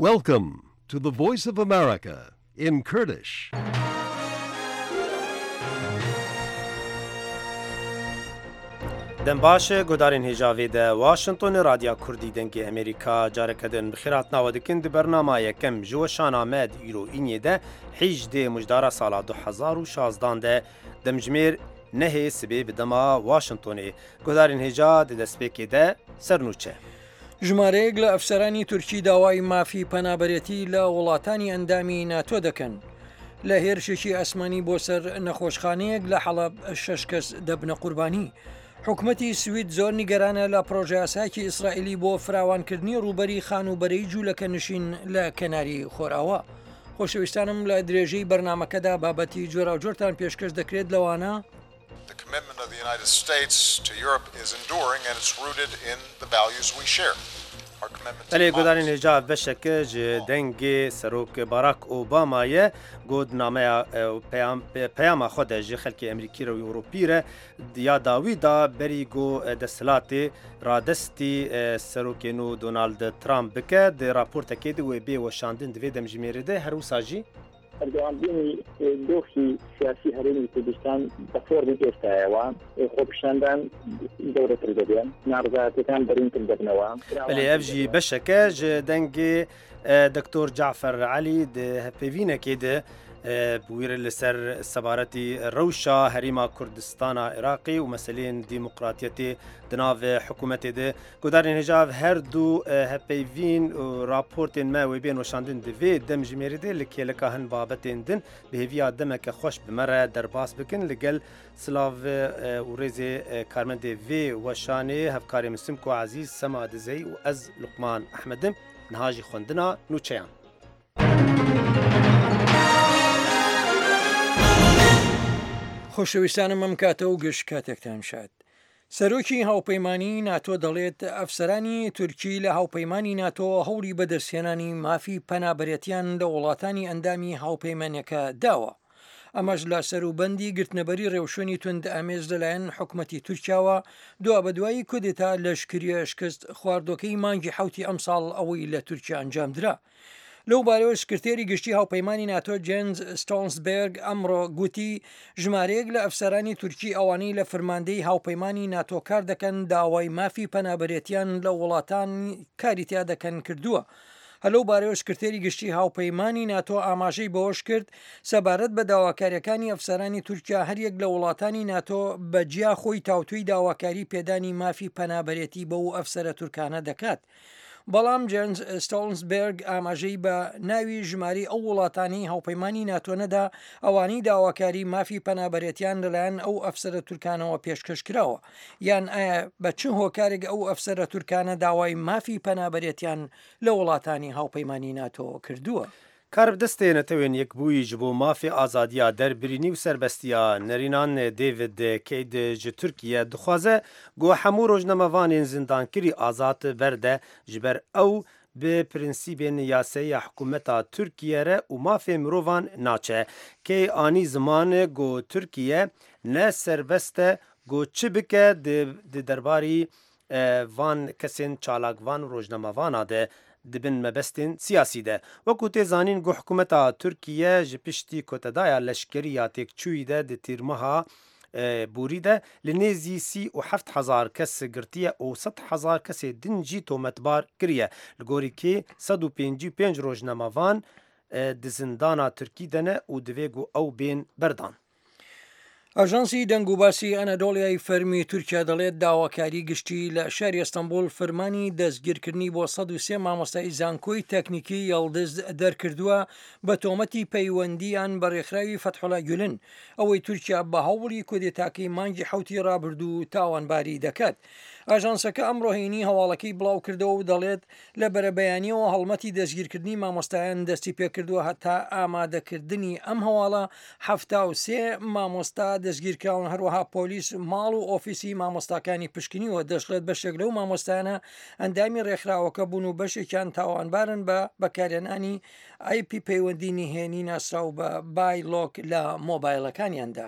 Welcome to the Voice of America in Kurdish. دم باشه گدارین هجاوی ده واشنطن رادیو کردی دنگی امریکا جارکدن بخیرات ناودکن ده برنامه یکم جوشان آمد ایرو اینی ده 18 مجدار سال 2016 ده دمجمیر نهی سبی بدما واشنطنی گدارین هجا ده دسپیکی ده سرنوچه ژمارەیەک لە ئەفسەرانی تورکی داوای مافی پەنابەرێتی لە وڵاتانی ئەندامی ناتۆ دەکەن لە هێرشێکی ئەسمانی بۆ سەر نەخۆشخانەیەک لە حەڵەب 6 کەس دەبنە قوربانی. حکوومەتی سوید زۆر نیگەرانە لە پرۆژە یاساکی ئیسرائیلی بۆ فراوانکردنی ڕوبەری خانوبەرەی جوولەکە نشین لە کەناری خۆراوە. خۆشەویستانم لە درێژەی بەرنامەکەدا بابەتی جۆرا و جۆرتان پێشکەش دەکرێت لەوانە The commitment of the United States to Europe is enduring and it's rooted in the values we share. Our commitment to بله گدارین هجا بشکه دنگی سروک باراک اوبامایه گود نامه پیام خود جی خلک امریکی رو اروپی ره یا داوی دا بریگو دستلاتی رادستی سروک نو دونالد ترامپ بکه ده راپورت که ده و بی و شاندن دوی دمجمیره ده هر وساجی بەردەوامبوونی دۆخی سیاسی هەرێمی کوردستان بە فۆرمی ئێستایەوە خۆپیشاندان گەورەتر دەبێن نابزارەتەکان بەرینتر دەبنەوە بله ئەفژی بەشەکە دەنگی دکتۆر جعفر علی هەپێوینەکێ ده بویرە لەسەر سەبارەتی ڕەوشە هەریما کوردستانە عێراقی و مەسەلەن دیموقراتیەتی دناو حکوومەتێ ده گودارین هێژاو هەردوو هەپەیڤین و راپۆرتێن مە وێ بێن وەشاندن divê دەمژمێری دێ لە کێلەکە هەن بابەتێن دن بهێڤیا دەمەکە خۆش بمەرە دەرباس بکن لەگەل سلااv و rêzê karmendê vê weşanê hevkarê min Simko Ezîz Sema Dizey û ez Luqman Ehmedim niha jî xwendina nûçeyan. خۆشەویستانم ئەم کاتە و گشت کاتێکتان شاد. سەرۆکی هاوپەیمانی ناتۆ دەڵێت ئەفسەرانی تورکی لە هاوپەیمانی ناتۆ هەوڵی بەدەستهێنانی مافی پەنابەرێتیان لە وڵاتانی ئەندامی هاوپەیمانەکە داوە. ئەمەش لە سەروبەندی گرتنەبەری ڕێوشێنی تند ئامێز لەلایەن حکوومەتی تورکیاوە دوا بەدوایی کودێتا لەشکریە شکست خواردۆکەی مانگی حوتی ئەم ساڵ ئەوەی لە تورکیا ئەنجامدرا. لەو بارەوە سکرتێری گشتی هاوپەیمانی ناتۆ جێنز ستۆنسبێرگ ئەمڕۆ گوتی ژمارەیەک لە ئەفسەرانی تورکی ئەوانەی لە فرماندەی هاوپەیمانی ناتۆ کار دەکەن داوای مافی پەنابەرێتیان لە وڵاتان کاری تیا دەکەن کردووە. هەلەو بارەوە سکرتێری گشتی هاوپەیمانی ناتۆ ئاماژەی بەوەش کرد سەبارەت بە داواکاریەکانی ئەفسەرانی تورکیا هەریەک لە وڵاتانی ناتۆ بەجیا خۆی تاوتوی داواکاری پێدانی مافی پەنابەرێتی بە و ئەفسەرە تورکانە دەکات. بەڵام جێنز ستۆنسبێرگ ئاماژەی بە ناوی ژماری ئەو وڵاتانی هاوپەیمانی ناتۆنەدا ئەوانەی داواکاری مافی پەنابەرێتیان لەلایەن ئەو ئەفسەرە تورکانەوە پێشکەش کراوە یان ئایا بە چ هۆکارێک ئەو ئەفسەرە تورکانە داوای مافی پەنابەرێتیان لە وڵاتانی هاوپەیمانی ناتۆ کردووە. کار بدەستێنێتەوێن یەکبووی ji بۆ مافی ئازادیا دەربرینی و سەربەستیا نەرینان دێڤید کەید ji Tirkiye dixwaze got hemû rojnamevanên zindankirî azad berde ji ber ew bi prinsîpên yaseya hikûmeta Tirkiye re û mafê mirovan naçe. Kê anî zimanê got Tirkiye ne serbest e got çi bike di derbarî van kesên çalakvan rojnamevana de dibin mebestên siyasî de. Wekû tê zanîn got hikûmeta Tirkiye ji piştî kotedaya leşkeriya têkçûyî de di tîrmeha borî de li nêzî 37,000 kes girtiye û 100,000 kesê din jî tometbar kiriye. Li gorî 155 rojnamevan di zindana Tirkî de ne û divê got ew bên berdan. ئاژانسی دەنگوباسی ئەنەدۆڵیای فەرمی تورکیا دەڵێت داواکاری گشتی لە شاری ئەستەمبول فەرمانی دەستگیرکردنی بۆ 103 مامۆستای زانکۆی تەکنیکی یەڵدز دەرکردووە بە تۆمەتی پەیوەندیان بە ڕێکخراوی فەتحوڵا گولن ئەوەی تورکیا بە هەوڵی کودێتاکەی مانگی حوتی ڕابردوو تاوانباری دەکات. ئاژانسەکە ئەمڕۆ هێنی هەواڵەکەی بڵاو کردەوە و دەڵێت لە بەرەبەیانیەوە هەڵمەتی دەستگیرکردنی مامۆستایان دەستی پێکردووە هەتا ئامادەکردنی ئەم هەواڵە 73 مامۆستا دەستگیرکراون هەروەها پۆلیس ماڵ و ئۆفیسی مامۆستاکانی پشکنیوە دەشڵێت بەشێک لەو مامۆستایانە ئەندامی ڕێکخراوەکە بوون و بەشێکیان تاوانبارن بە بەکارهێنانی IP پەیوەندی نهێنی ناسراو بە بایلۆک لە مۆبایلەکانیاندا.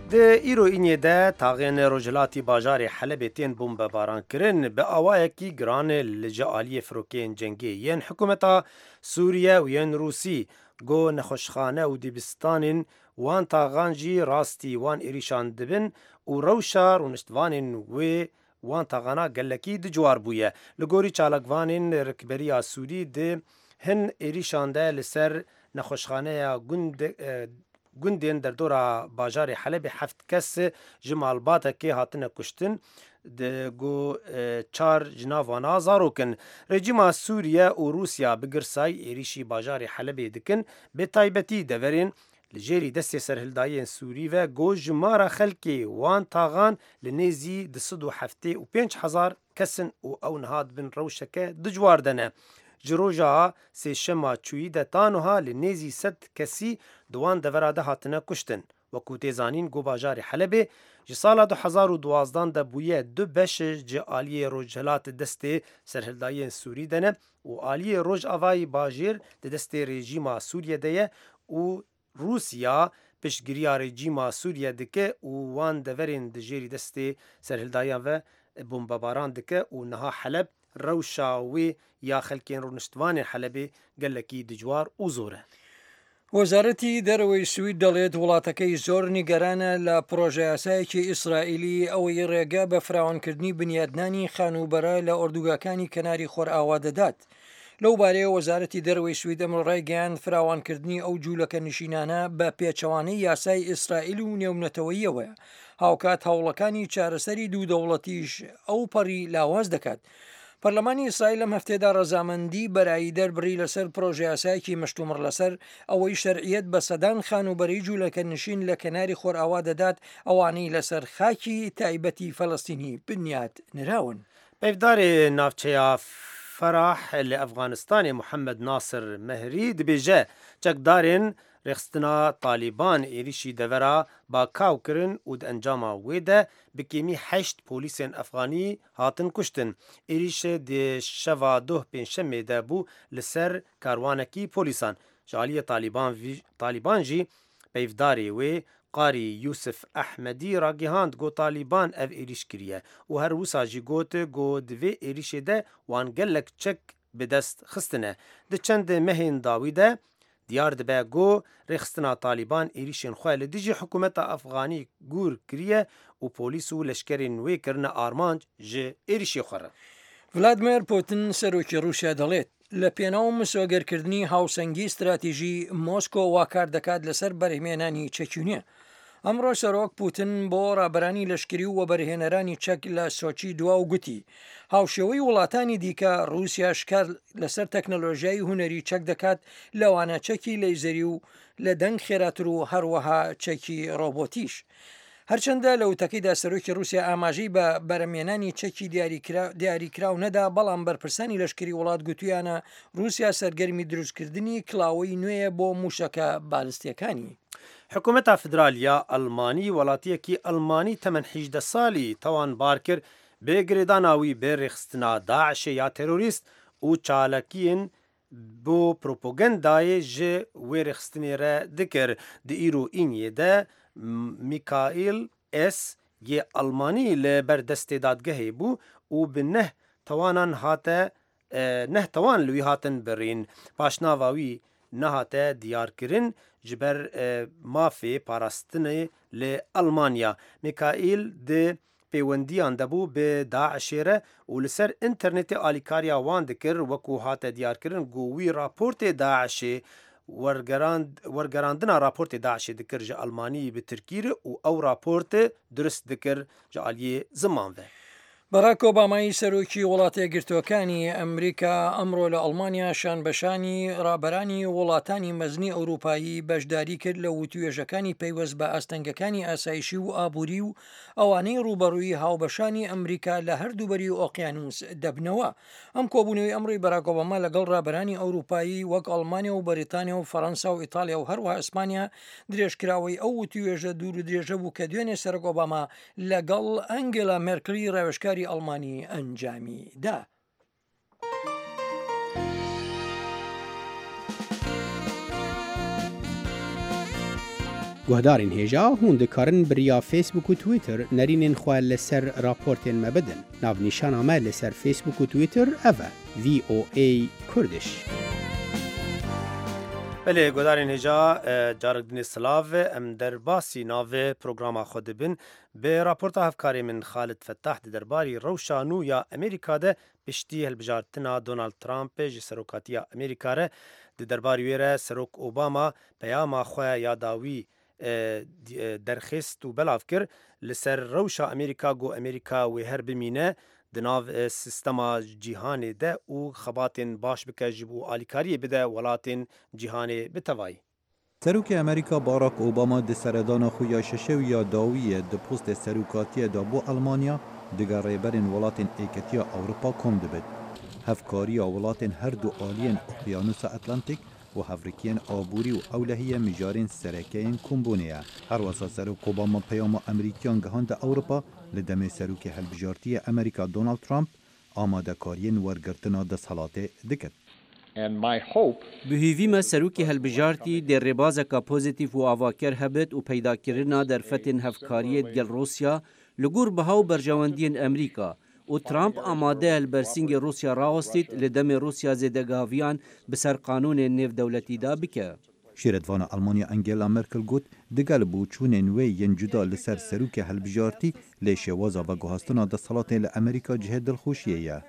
د ایرو اینیه ده تاغین روجلاتی باجار حلب تین بمباران کرن به آوایکی گران لجالی فروکین جنگی ین حکومتا سوریه و ین روسی گو نخوشخانه و دیبستانین وان تاغان جی راستی وان ایریشان دبن و روشا رونشتوانین و وان تاغانا گلکی دجوار بویه لگوری چالکوانین رکبریا سوری ده هن ایریشان ده لسر نخوشخانه گوندین در دورا باجار حلب 7 کس جمالباتا که هاتنه کشتن گو 4 جناوانا زاروکن رژیما سوریه و روسیا بگرسای ایریشی باجار حلب دکن به تایبتی دورین لجێری دەستی سەرهێڵداییان سووری و گۆ ژمارە خەلکی وان تاغان لە نێزی 275,000 کەسن و ئەو نهات بن ڕەوشەکە دجواردەنە. ji roja sêşema çûyî de tanoha li nêzî 100 kesî diwan devera de hatine kuştin. Wekû tê zanîn got bajarê Helebê ji sala 2012 de bûye du beş ji aliyê Rojhilatê destê serhildayiyên Sûrî de ne û aliyê Rojavayê bajêr di destê rejîma Sûriye de ye û Rusya piştgiriya rejîma Sûriye dike û wan deverên di jêrî destê serhildayan ve bombebaran dike û niha Heleb rewşa wê ya xelkên rûniştvanên Helebê gelekî dijwar û zor e. وەزارەتی دەرەوەی سوید دەڵێت وڵاتەکەی زۆر نیگەرانە لە پرۆژە یاسایەکی ئیسرائیلی ئەوەی ڕێگا بە فراوانکردنی بنیادنانی خانوبەرە لە ئۆردوگاکانی کەناری خۆرئاوا دەدات. لەو بارەیە وەزارەتی دەرەوەی سوید ئەمڕۆ ڕایگەیاند فراوانکردنی ئەو جوولەکە نشینانە بە پێچەوانەی یاسای ئیسرائیل و نێونەتەوەییەوەیە. هاوکات هەوڵەکانی چارەسەری دوو دەوڵەتیش ئەو پەڕی لاواز دەکات. پەرلەمانی ئیسرائیل لەم هەفتەیەدا ڕەزامەندی بەرایی دەربڕی لەسەر پرۆژە یاسایەکی مەشتومڕ لەسەر ئەوەی شەرعیەت بە سەدان خانوبەری جوولەکە نشین لە کەناری خۆرئاوا دەدات ئەوانەی لەسەر خاکی تایبەتی فەڵەستینی بنیاد نراون. پێفدارێ ناوچەیە فەراح لە ئەفغانستانی محەممەد ناسر مەهری دبێژە چەکدارên rexistina Taliban êrişî devera bakaw kirin û di encama wê de bi kêmî 8 polîsên Efxanî hatin kuştin. Êrişê di şeva doh pênşemê de bû li ser karwanekî polîsan. Ji aliyê Taliban jî peyvdarê wê Qarî Yusuf Ehmedî ragihand got Taliban ev êriş kiriye û her wisa jî got di vê êrişê de wan gelek çek bi dest xistine. Di çendê mehên dawî de diyar dibe got rêxistina Taliban êrişên xwe li dijî hikûmeta Efxanî gûr kiriye û polîs û leşkerên wê kirine armanc ji êrişê xwe re. ڤلادیمیر پوتین سەرۆکی رووسیا دەڵێت لە پێناو مسۆگەرکردنی هاوسەنگی استراتیژی مۆسکۆ واکار دەکات لەسەر بەرهێمێنانی چەکیونیە. ئەمڕۆ سەرۆک پوتین بۆ ڕابەرانی لەشکری و وەبەرهێنەرانی چەک لە سۆچی دوا و گوتی هاوشێوەی وڵاتانی دیکە رووسیا شکار لەسەر تەکنەلۆژیای هونەری چەک دەکات لەوانە چەکی لەیزەری و لە دەنگ خێراتر و هەروەها چەکی ڕۆبۆتیش. هەرچەندە لە وتەکەیدا سەرۆکی رووسیا ئاماژەی بە بەرەمێنانی چەکی دیاریکراو نەدا بەڵام بەرپرسانی لەشکری وڵات گوتویانە رووسیا سەرگەرمی دروستکردنی کڵاوەی نوێیە بۆ موشەکە بالستیەکانی. حکوومەتا فدرالیە ئەلمانی وڵاتیەکی ئەلمانی تەمەن 18 ساڵی تەوان بار کرد بێ گرێداناوی بێ ڕێخستنا داعشێ یا تێرۆریست û çalakiyên بۆ پرۆپۆگەندایê ji wê rêxistinê re dikir. Di îro Înyê de Mikail S. yê Almanî li ber destê dadgehê bû û bi neh tawan li wî hatin birîn. Paşnava wî nehate diyarkirin ji ber mafê parastinê li Almanya. Mikail di pêwendiyan debû bi Daişê re û li ser înternetê alîkariya wan dikir wekû hate diyarkirin got wî raportê Daişê wergerandina raportê Daişê dikir ji Almanî bi Tirkî re û ew raportê durist dikir ji aliyê ziman ve. بەراک ئۆبامای سەرۆکی وڵاتە یەکگرتووەکانی ئەمریکا ئەمڕۆ لە ئەڵمانیا شانبەشانی ڕابەرانی وڵاتانی مەزنی ئەوروپایی بەشداری کرد لە وتوێژەکانی پەیوەست بە ئاستەنگەکانی ئاسایشی و ئابووری و ئەوانەی ڕوبەڕووی هاوبەشانی ئەمریکا لە هەردووبەری ئۆقیانوس دەبنەوە. ئەم کۆبوونەوەی ئەمڕۆی بەراک ئۆباما لەگەڵ ڕابەرانی ئەوروپایی وەک ئەڵمانیا و بەریتانیا و فەڕەنسا و ئیتالیا و هەروەها ئیسپانیا درێژکراوەی ئەو وتوێژە دوور و درێژە بوو کە دوێنێ سەرۆک ئۆباما لەگەڵ ئەنگلا مێرکلی ڕێوەشکاری ئەڵمانی ئەنجامی دا. گهدارین هێژا هون دikarin biriya Facebook û Twitter nerînên xwe li ser raportên me bidin. Navnîşana me li ser Facebook û Twitter ev e VOA Kurdish. بله گودارین هجا جارک دنی سلاو ام در باسی ناو پروگراما خود بین به راپورت هفکاری من خالد فتاح درباری روشانو یا امریکا ده پشتی هلبجارتنا دونالد ترامپ جی سروکاتیا امریکا ره درباری ویره سروک اوباما پیاما خواه یاداوی درخست و بلاف کر لسر روشا امریکا گو امریکا و هر بمینه دناو سیستما جیهانی ده و خباتین باش بکه جبو آلیکاری بده ولاتین جیهانی بتوایی. سروک امریکا باراک اوباما ده سردان خویا ششو یا داویه ده پوست سروکاتی دا بو المانیا دگر ریبرین ولاتین ایکتیا اوروپا کم دبید. هفکاری ولاتین هر دو آلین اقیانوس اتلانتیک و هفریکین آبوری و اولهی مجارین سرکین کمبونیه. هر واسه سروک اوباما پیام امریکیان گهاند اوروپا لدم سروک هلبجارتی امریکا دونالد ترامپ آماده کارین ورگرتنا دستحالاته دکت. بهیوی ما سروکی هلبجارتی در ربازکا پوزیتیف و آواکر هبت و پیدا کرنا در فتن هفکاری دگل روسیا لگور بهاو برجواندین امریکا و ترامپ آماده البرسینگ روسیا راوستید لدم روسیا زدگاویان بسر قانون نیو دولتی دا بکه. شیردوان آلمانیا انگلا مرکل گوت دگل بوچونن وی ین جدا لسر سروک هلبجارتی لیشه وازا و گوهستنا دستحالات لامریکا جهد دلخوشیه.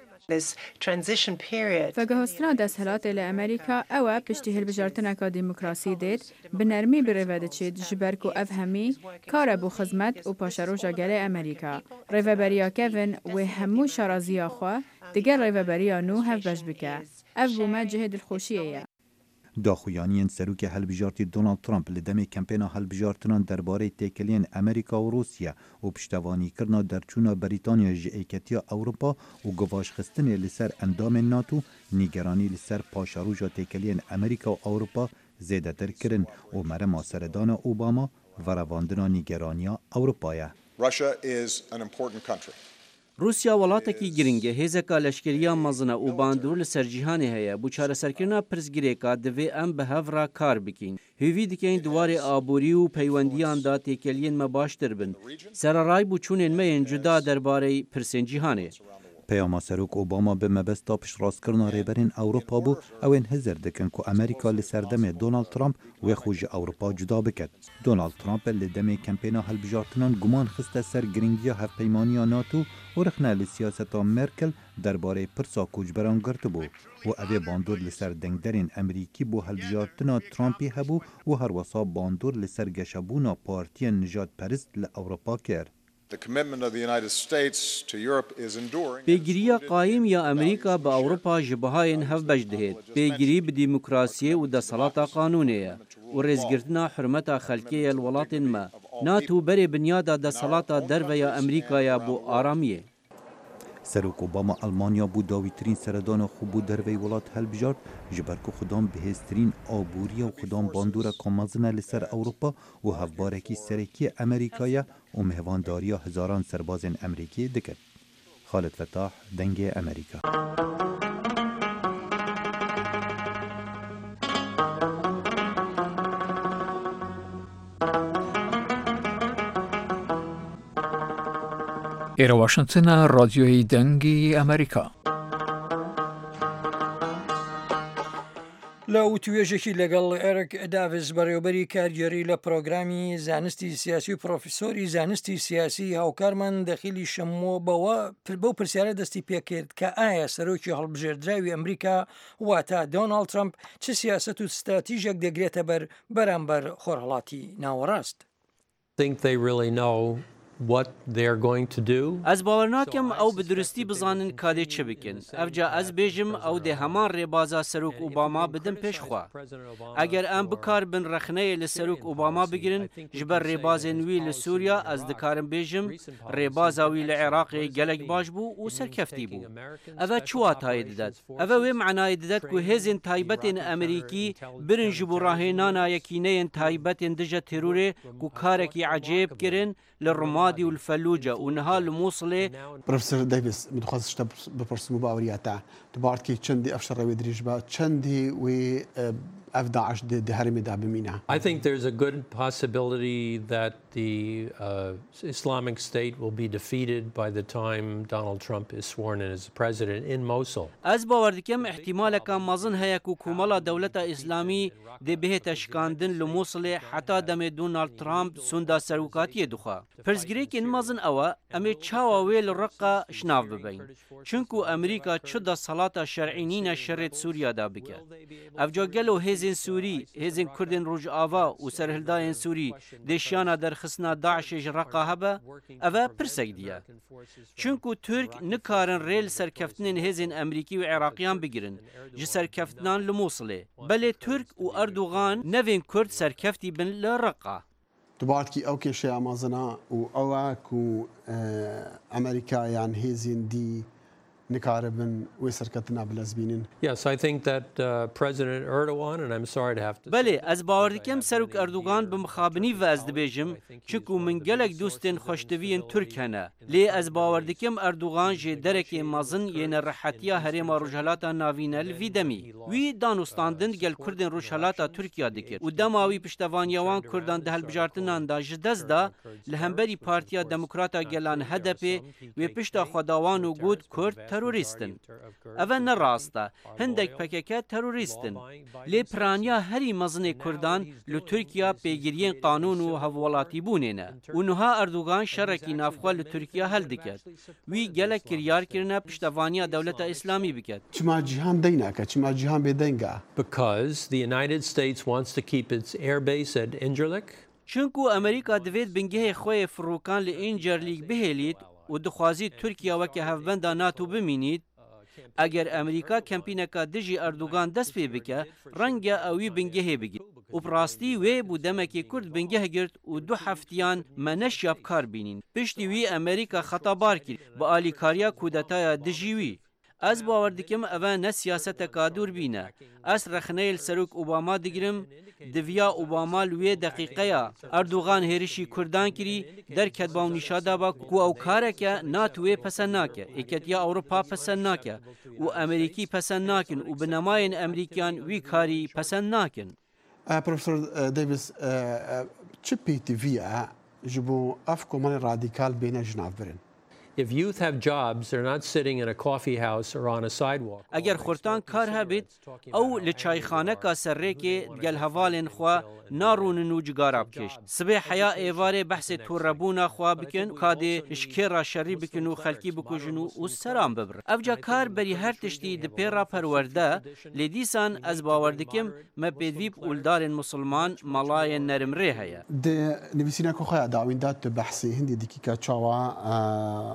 فگهستنا دستحالات لامریکا او پشتی هلبجارتنا که دموکراسی دید بنرمی بروده چید جبرکو افهمی کار بو خدمت و پاشروجا گله امریکا. ریوبریا کوین و همو شارازیا خوا دگر ریوبریا نو هف بش بکه. اف بوما جهد دلخوشیه. داخویانین سروک هلبجارتی دونالد ترامپ لدم کمپینا هلبجارتنان درباره تکلین امریکا و روسیا و پشتوانی کرنا درچونا بریتانیا جئیکتیا اوروپا و گواش خستن لسر اندام ناتو نیگرانی لسر پاشاروجا تکلین امریکا و اوروپا زیده تر کرن و مرما سردان اوباما و رواندنا نیگرانیا اوروپایا. روسیا ولاتکی گرنگه هزکا لشکریا مزنه و باندور لسر جیهانی هیا بو چاره سرکرنا پرزگریکا دوی ام به هفرا کار بکین. هیوی دکین دوار آبوری و پیوندیان دا تکلین ما باشتر بن. سرارای بو چونین مین جدا درباره پرسین جیهانی. پیاما سروک اوباما به مبستا پشت راست کرنا ریبرین اوروپا بو اوین هزر دکن که امریکا لسردم دونالد ترامپ و خوش اوروپا جدا بکد. دونالد ترامپ لدم کمپینا هلبجارتنان گمان خسته سر گرینگیا هف پیمانیا ناتو و رخنه لسیاستا مرکل درباره پرسا کوجبران گرت بو و اوه باندور لسر دنگدرین امریکی بو هلبجارتنا ترامپی هبو و هر وصا باندور لسر گشبونا پارتی نجات پرست لأوروپا کرد. پیگیری قایم یا امریکا با اوروپا جبهاین هف بجدهید. پیگیری به دموکراسی و دستحالات قانونیه و رزگرتنا حرمت خلقی الولات ما. ناتو بری بنیاد دستحالات در یا امریکا یا بو آرامیه. سروک اوباما آلمانیا بو داویترین سردان خوبو دروی ولات هلبجارت جبرکو خودام بهسترین آبوریا و خودام باندورا کامازنه لسر اوروپا و هفبارکی سرکی امریکایا و مهوانداریا هزاران سربازن امریکی دکت. خالد فتاح دنگ امریکا. ئێرە واشنگتنە ڕادیۆی دەنگی ئەمریکا. لە توێژێکی لەگەڵ ئێرک داڤز بەڕێوەبەری کارگێری لە پرۆگرامی زانستی سیاسی و پرۆفیسۆری زانستی سیاسی هاوکارمان دەخیلی شەمۆ بەو پرسیارە دەستی پێکرد کە ئایا سەرۆکی هەڵبژێردراوی ئەمریکا واتە دۆناڵد ترامپ چه سیاست و ستراتیژێک دەگرێتە بەرامبەر خۆرهەڵاتی ناوەڕاست. از باور ناکم او به درستی بزانن کاری چه بکن. افجا از بیجم او ده همان ریبازا سروک اوباما بدن پیش خوا. اگر ام بکار بن رخنه لسروک اوباما بگیرن جبر ریباز نوی لسوریا از دکارم بیجم ریبازا وی لعراق گلک باش بو و سرکفتی بو. اوه چوا تاید داد؟ اوه وی معنای داد که هزین تایبت امریکی برن جبو راهنانا یکینه تایبت دجا تروره که کارکی عجیب کرن للرمادي والفلوجة ونهال موصلة. بروفيسور ديفيس متخصص ببرسمو باورياتا تباركي تشندي أفشر روي دريجبا تشندي و اف داعش دي هرمي دا بمينا. I think there's a good possibility that the Islamic State will be defeated by the time Donald Trump is sworn in as president in Mosul. از باور دکم احتمال که مازن هیا کو کومالا دولت اسلامی دی بهت شکاندن لموصل حتی دم دونالد ترامپ سوندا سروکاتی دخوا. پرزگری که مازن اوا امی چاوا ویل رقا شناف ببین. چونکو امریکا چدا صلاة شرعینین شرط سوریا دا بکه. افجا گلو هزین سوری، هزین کردن روج آوا و سرهلداین سوری دیشیانا در خسنا داعش رقا هبه اوا پرسک دیا. چونکو ترک نکارن ریل سرکفتنین هزین امریکی و عراقیان بگیرن جی سرکفتنان لموصله بله ترک و اردوغان نوین کرد سرکفتی بن لرقا دبعت كي اوكي شيء امازنا واواكو امريكا يعني هزين دي نكاربن ويسركتنا بلازبينين. Yes, I think that President Erdogan, and I'm sorry to have to. بله از باور دکم سروک اردوغان بمخابنی و از دبیجم چکو من گلک دوستین خوشتوین ترک هنه لی از باور دکم اردوغان جه درک مازن ین رحتیا هرما رجحلاتا ناوینل ویدمی وی دانوستاندن گل کردن رجحلاتا ترکیا دکر و دماوی پشتوانیوان کردان دهل بجارتنان دا جدز دا لهمبری پارتیا دموکراتا گلان هدپی و پشتا خداوان و گود کرد تروریستن. اوه نراسته هندک پککه تروریستن. لی پرانیا هری مزن کردان لو ترکیا پیگیرین قانون و هفولاتی بونینه. و نها اردوغان شرکی نافخوا لو ترکیا هل دکد. وی گلک کریار کرنه پشتوانیا دولت اسلامی بکد. چما جهان دینه که چما جهان بدینگه. Because the United States wants to keep its air base at Incirlik. چونکو امریکا دوید بنگه خوی فروکان لی اینجرلیک بهلید و دخوازی ترکیه وکه هفبنده ناتو بمینید اگر امریکا کمپینکا دجی اردوغان دست پی بکه رنگه اوی بنگه بگید و براستی وی بودمکی کرد بنگه گرد و 2 هفتیان منش یاب کار بینین پشتی وی امریکا خطا بار کرد با آلیکاریا کودتای دجی وی از باور دکم اوه نه سیاست کادور بینه از رخنه سروک اوباما دگرم دویا اوباما لوی دقیقه اردوغان هرشی کردان کری در کدباو نشاده با کو او کاره که ناتوی پسند ناکه اکتیا اوروپا پسند ناکه و امریکی پسند ناکن و بنماین امریکیان وی کاری پسند ناکن. پروفسور دیویس چه پیتی ویا جبو افکو من رادیکال بین جناف برن؟ If youth have jobs, they're not sitting in a coffee house or on a sidewalk. اگر خورتان کار هبید او لچایخانه کا سره که گل حوالن خوا نارون نوجگاراب کشت سبه حیا ایواره بحث توربونا خوا بکن کاده اشکرا شری بکن و خلکی بکوجنو و سرام ببر افجا کار بری هر تشتی د پیرا پرورده لیدیسان از باوردکم مبیدویب اولدار مسلمان ملای نرم ری هیا د نویسینا کو خیا داوین دات بحثی هندی دقیقه چاوا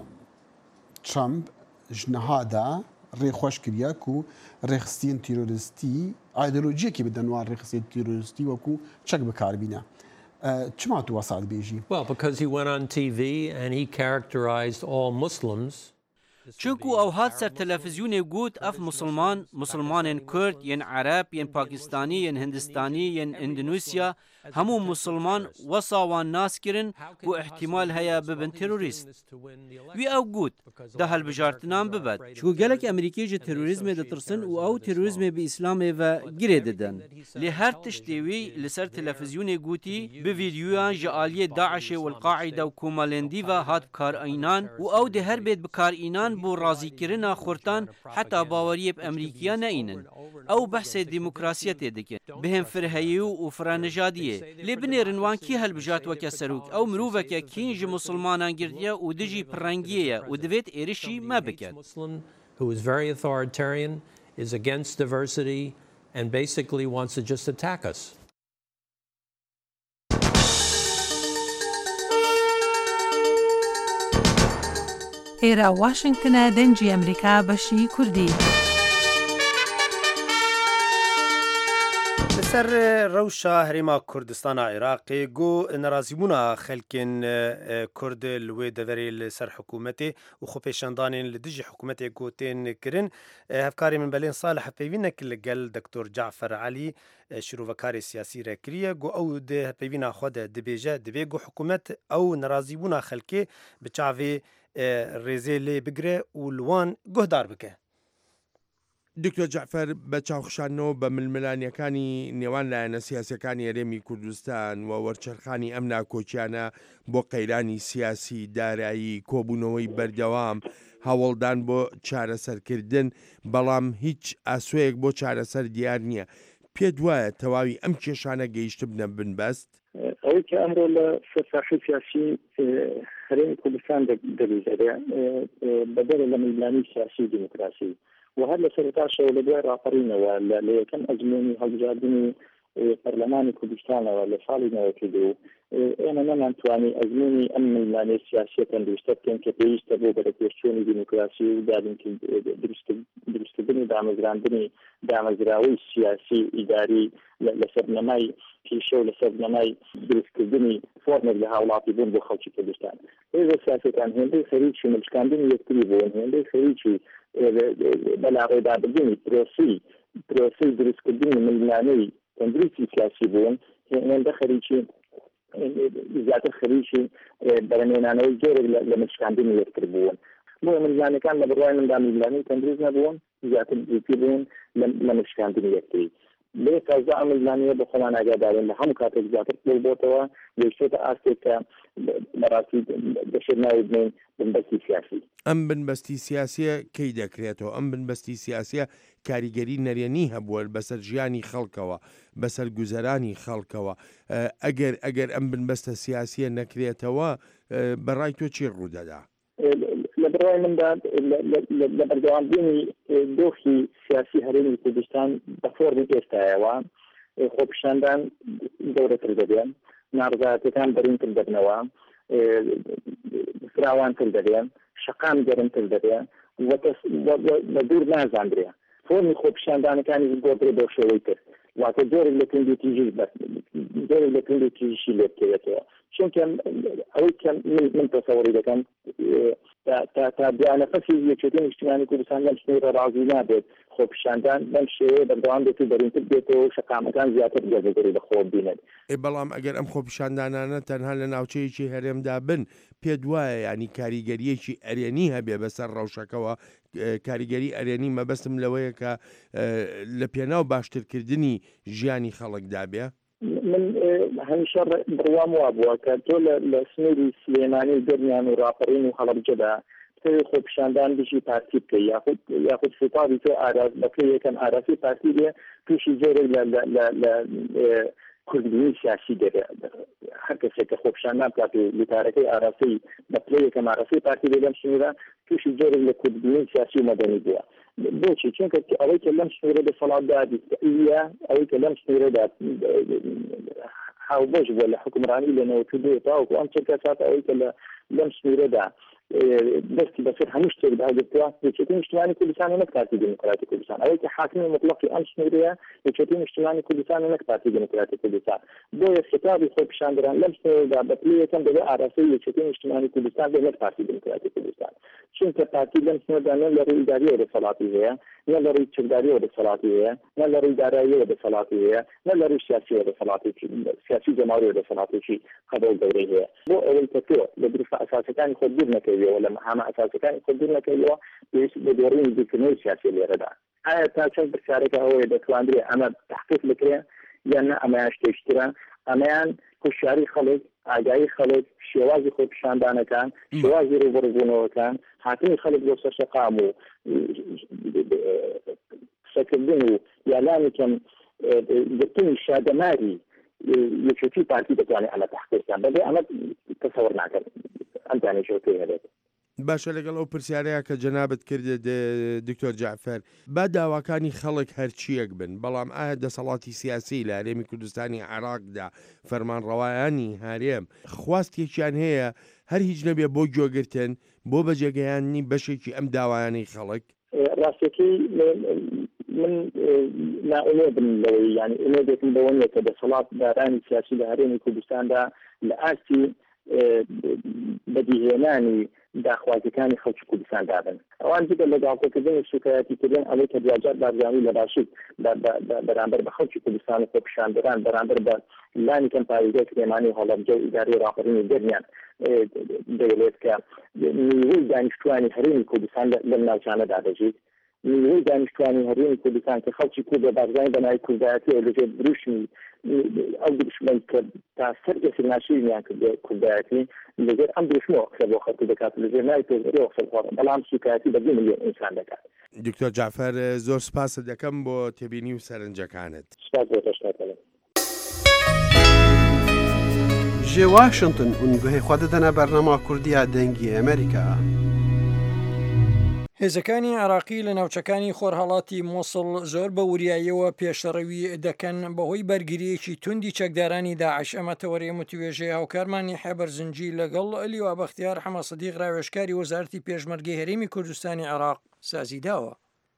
ترامپ جنهادا ری خوش کریا کو رخصتین تروریستی ایدئولوژی کی بدن وار رخصتین تروریستی و کو چک بکار بینا چما تو وسط بیجی. Well, because he went on TV and he characterized all Muslims. چونکو او هات سر تلفزیون گوت اف مسلمان کرد ین عرب ین پاکستانی ین هندستانی ین اندونیسیا همو مسلمان وصاوان ناس کرن و احتمال هیا ببن تروریست وی او گوت ده هل بجارتنان ببد چکو گلک امریکی جه تروریزم ده ترسن و او تروریزم به اسلام و گره ددن لی هر تشتیوی لسر تلفزیون گوتی به ویدیویان جعالی داعش و القاعده و کومالندی و هات بکار اینان و او ده هر بید بکار اینان بو رازی کرنا خورتان حتی باوری به امریکیا نه اینن او بحث دموکراسیت دکن بهم فرهیو و فرانجادیه لبنی رنوان کی هل بجات وکا سروک او مروفه که کینج مسلمانان گردیه و دجی پرنگیه و دوید ایرشی ما بکد who is very authoritarian is against diversity and basically wants to just attack us. ئێرە واشنگتنە دەنجی ئەمریکا بەشی کوردی. لسر روشا هریما کردستان عراقی گو نرازیمونا خلکن کرد لوی دوری لسر حکومتی و خو پیشاندانین لدیجی حکومتی گوتین کرن هفکاری من بلین صالح پیوینک لگل دکتور جعفر علی شروع وکاری سیاسی را کریه گو او ده پیوینا خود دبیجه دبی گو حکومت او نرازیمونا خلکی بچاوی ریزه لی بگره و لوان گهدار بکه. دکتۆر جعفەر بە چاوخشانەوە بە ململانیەکانی نێوان لایەنە سیاسەکانی هەرێمی کوردستان و وەرچەرخانی ئەم ناکۆچیانە بۆ قەیرانی سیاسی دارایی کۆبوونەوەی بەردەوام هەوڵدان بۆ چارەسەرکردن بەڵام هیچ ئاسوەیەک بۆ چارەسەر دیار نییە. پێت وایە تەواوی ئەم کێشانە گەیشت بنە بنبەست؟ ئەوەی کە ئەمڕۆ لە سەرساحەی سیاسی هەرێمی کوردستان دەگوزارێ بەدەرە لە مەیدانی سیاسی دیموکراسی و هەر لە سەرتاشەوە لە دوای ڕاپەڕینەوە لە یەکەم ئەزموونی هەڵبژاردننی پەرلەمانی کوردستانەوە لە ساڵی 92 ئێمە نەمانتوانی ئەزموونی ئەم مەیدانی سیاسی تەندروستە بکەین کە پێویستە بۆ بەرەپێشچوونی دیموکراسی و دروستکردنی دامەزراندنی دامەزراوەی سیاسی ئیداری لە سەرنەمای پیشە و لە سەرنەمای دروستکردنی فۆرمێک لە هاوڵاتی بوون بۆ خەڵکی کوردستان. هێزە سیاسەکان هێندەی خەریکی ملچکاندنی یەکتری بوون، هێندەی خەریکی بەلاڕێدابردنی پرۆسی دروستکردنی مەیدانەی تەندروستی سیاسی بوون، هێندە خەریکی زیاتر خەریکی بەرهەمهێنانەوەی جۆرێک لە ملچکاندنی یەکتر بوون. بۆ مەیدانەکان لە بڕوای مندا مەیدانی تەندروست نەبوون، زیاتر جوتی بوون لە ملچکاندنی یەکتری. لێ تازە ئەم مەیدانیە بە خۆمان ئاگادارین لە هەموو کاتێک زیاتر پڵ بۆتەوە گەیشتێتە ئاستێک کە بەڕاستی دەشێت ناوی بنین بنبەستی سیاسی. ئەم بنبەستی سیاسیە کەی دەکرێتەوە؟ ئەم بنبەستی سیاسیە کاریگەری نەرێنی هەبووە بەسەر ژیانی خەڵکەوە، بەسەر گوزەرانی خەڵکەوە. ئەگەر ئەم بنبەستە سیاسیە نەکرێتەوە بەڕای تۆ چی ڕوودەدا؟ لە بڕای مندا لە بەردەوامبوونی دۆخی سیاسی هەرێمی کوردستان بە فۆرمی ئێستایەوە خۆپیشاندان گەورەتر دەبێن، ناڕزایەتەکان بەرینتر دەبنەوە، فراوانتر دەبێن، شەقام گەرمتر دەبێن لە دوور نازاندرێ. فۆرمی خۆپیشاندانەکانی گۆڕێ بۆ شێوەی کرد، واتە جۆرێک لە توندێتیژی لێ بکەوێتەوە. چونکە ئەوەی کە من تەسەوڕی دەکەم تا دیانەفەسی یەکێتی نیشتیمانی کوردستان لەم شنوورە ڕازی نابێت خۆپیشاندان بەم شێوەیە بەردەوام بێت و بەرینتر بێتەوە و شەقامەکان زیاتر گەزەگەری لە خۆ بینێت. بەڵام ئەگەر ئەم خۆپیشاندانانە تەنها لە ناوچەیەکی هەرێمدا بن، پێت وایە ینی کاریگەریەکی ئەرێنی هەبێ بەسەر ڕەوشەکەەوە؟ کاریگەری ئەرێنی مەبەستم لەوەیە کە لە پێناو باشترکردنی ژیانی خەڵکدا بێ؟ من هەمیشە بڕوام وا بووە کە تۆ لە سنووری سلێمانی دەرمیان و ڕاپەڕین و هەڵبجەدا خۆپیشاندان بشی پارتی بکەی یاخود سوپاری تۆ بەکەی یەکەم ئاراسی پارتی بێ تووشی زۆرێک لە کوردبوونی سیاسی دەبێت. هەر کەسێک کە خۆپیشاندان بکات و لوتارەکەی ئاراسی بە پلەی یەکەم ئاراسی پارتی بێ لەم سنوورە تووشی زۆرێک لە کوردبوونی سیاسی و مەدەنی بووە. بۆچی؟ چونکە ئەوەی کە لەم سنوورە دەسەڵاتدا ئەوەی کە لەم سنوورەدا هاوبەش بووە لە حکومڕانی لە 92 تاوەکو ئەم چەند کەسات ئەوەی کە لەم سنوورەدا دەستی بەسەر هەموو شتێک داگرتووە یەکێتی نیشتیمانی کوردستان و نەک پارتی دموکراتی کوردستان. ئەوەی کە حاکمی مطلقی ئەم سنوورەیە یەکێتی نیشتیمانی کوردستان و نەک پارتی دموکراتی کوردستان. بۆیە خطابی خۆپیشاندەران لەم سنوورەدا بە پلەی یەکەم دەبێت ئاراسی یەکێتی نیشتیمانی کوردستان بێت نەک پارتی دموکراتی کوردستان. چونکە پارتی لەم سنوورەدا نە لە ڕووی ئیداریەوە دەسەڵاتی هەیە، نە لە ڕووی چەکداریەوە دەسەڵاتی هەیە، نە لە ڕووی داراییەوە دەسەڵاتی هەیە، نە لە ڕووی سیاسیەوە دەسەڵاتی سیاسی جەماوریەوە دەسەڵاتێکی قەبەڵ گەورەی هەیە. بۆ ئەوەی کە تۆ لە دروستە ئەساسەکانی خۆت دوور نەکەویەوە لە هەمە ئەساسەکانی خۆت دوور نەکەویەوە پێویست بە دۆڕینی دوورکردنەوەی سیاسی لێرەدا. ئایا تا چەند پرسیارێکە ئەوەیە دەتوانرێت ئەمە تحقیق بکرێت یان نە ئەمەیان شتێکترە؟ ئەمەیان هوشیاری خەڵک، ئاگایی خەڵک، شێوازی خۆپیشاندانەکان، شێوازی ڕوبەڕووبوونەوەکان، هاتنی خەڵک بۆ سەر شەقام و قسەکردن و یالانی کەم گرتنی شادەماری یەکێتی پارتی دەتوانێت ئەمە تحقیقکان بەبێ ئەمە تەسەوڕ ناکەن ئەم دانیشتوە پێی هەبێت. باشە لەگەڵ ئەو پرسیارەیە کە جەنابەت کردێت دکتۆر جعفەر، با داواکانی خەڵک هەرچیەک بن، بەڵام ئایا دەسەڵاتی سیاسی لە هەرێمی کوردستانی عێراقدا فەرمانڕەوایانی هەرێم خواستێکیان هەیە هەر هیچ نەبێ بۆ گوێگرتن بۆ بەجێگەیانی بەشێکی ئەم داوایانەی خەڵک؟ ڕاستێکی من نائومێدم لەوەی یعنی ئومێدێکم بەوە نییە کە دەسەڵات دارانی سیاسی لە هەرێمی کوردستاندا لە ئاستی بەدیهێنانی داخوازەکانی خەڵکی کوردستان دابن. ئەوان جگە لە داڵتەکردنی سوکایەتیکردن ئەوەی کە دوجار بارزانانی لە باشوور بەرامبەر بە خەڵکی کوردستان و خۆپیشاندەران بەرامبەر بە لانی کەم پارێزگای سلێمانی و هەڵەبجە و ئیداری ڕاپەڕینی دەرمیان دەوێت کە نیوەی دانیشتوانی هەرێمی کوردستان لەم ناوچانەدا دەژیت. نیروی دانیشتوانی هەرێمی کوردستان کە خەڵکی کورد بە بارزانانی بەناوی کوردایەتی و لەژێر دروشمی ئەو دروشمەی کە تا سەر کەسی ناشرینیان کرد کوردایەتی لەژێر ئەم دروشمەوە قسە بۆ خەڵکو دەکات لەژێر ناوی پێشبەریەوە قسە بخۆڕن بەڵام سوکایەتی بە 2 ملیۆن ئینسان دەکات. دکتۆر جعفەر زۆر سپاس دەکەم بۆ تێبینی و سەرنجەکانت. سپاس بۆ تەشکاتەکەم. جێ واشنگتن هونگوهەی خوا دەدەنە بەرنامە کوردیە دەنگی ئەمریکا. هێزەکانی عراقی لە ناوچەکانی خۆرهەڵاتی مۆسڵ زۆر بە وریاییەوە پێشەڕەوی دەکەن بەهۆی بەرگریەکی توندی چەکدارانی داعش. ئەمە تەوەریە متوێژەی هاوکارمانی حێبەر زنجی لەگەڵ لیوا بەختیار حەمە سەدیق ڕاوێژکاری وەزارەتی پێشمەرگەی هەرێمی کوردستانی عراق سازیداوە.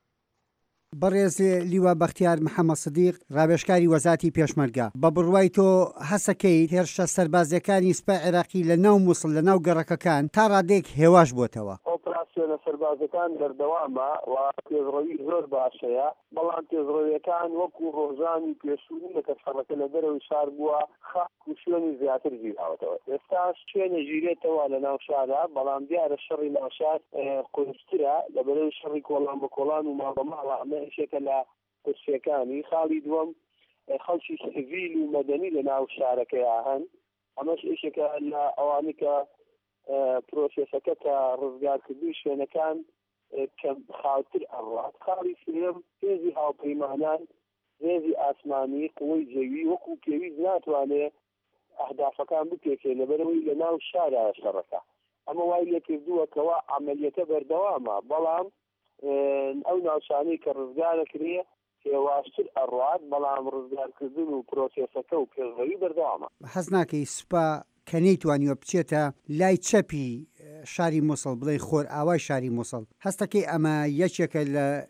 بەڕێز لیوا بەختیار محەممەد سدیق ڕاوێژکاری وەزارەتی پێشمەرگە بە بڕوای تۆ هەسەکەیت هێرشە سەربازەکانی سوپای عێراقی لە ناو مووسڵ لە ناو گەڕەکەکان تا ڕادێک هێواش بووتەوە. ئۆپراسیۆنە سەربازەکان دەردەوامە و پێشڕەوی زۆر باشەیە بەڵام پێشڕەویەکان وەکو ڕۆژانی پێشووی لە کەسەڕەکە لە دەرەوەی شار بووە خاک و شوێنی زیاتر گیراوەتەوە. ئێستاش شوێنە ژیرێتەوە لە ناو شارە بەڵام دیارە شەڕی ناوشار قورسترە لە بەرەوەی شەڕی کۆڵان بە کۆڵان و ماڵ بە ماڵە ئەمە ئیشێکە لە قورسیەکانی خاڵی دووەم خەڵکی سیڤیل و مەدەنی لە ناو شارەکەیە هەن ئەمەش ئیشێکە لە ئەوانی کە پرۆسێسەکە کە ڕزگارکردنی شوێنەکان کەم خاوتر ئەڕات. خاڵی سێم هێزی هاوپەیمانان هێزی ئاسمانی قوەی جەوی وەکو پێویست ناتوانێت ئەهدافەکان بپێکێ لەبەرەوەی لە ناو شارە شەڕەکە. ئەمە وای لێ کردووە کەوا عملیەتە بەردەوامە بەڵام ئەو ناوچانەی کە ڕزگارەکرێ هێواشتر ئەڕات بەڵام ڕزگارکردن و پرۆسێسەکە و پێشڕەوی بەردەوامە. حەز ناکەی سوپا کە نەیتوانیوە بچێتە لای چەپی شاری مووسڵ بڵێ خۆر ئاوای شاری مووسڵ هەستەکەی ئەمە یەکێکە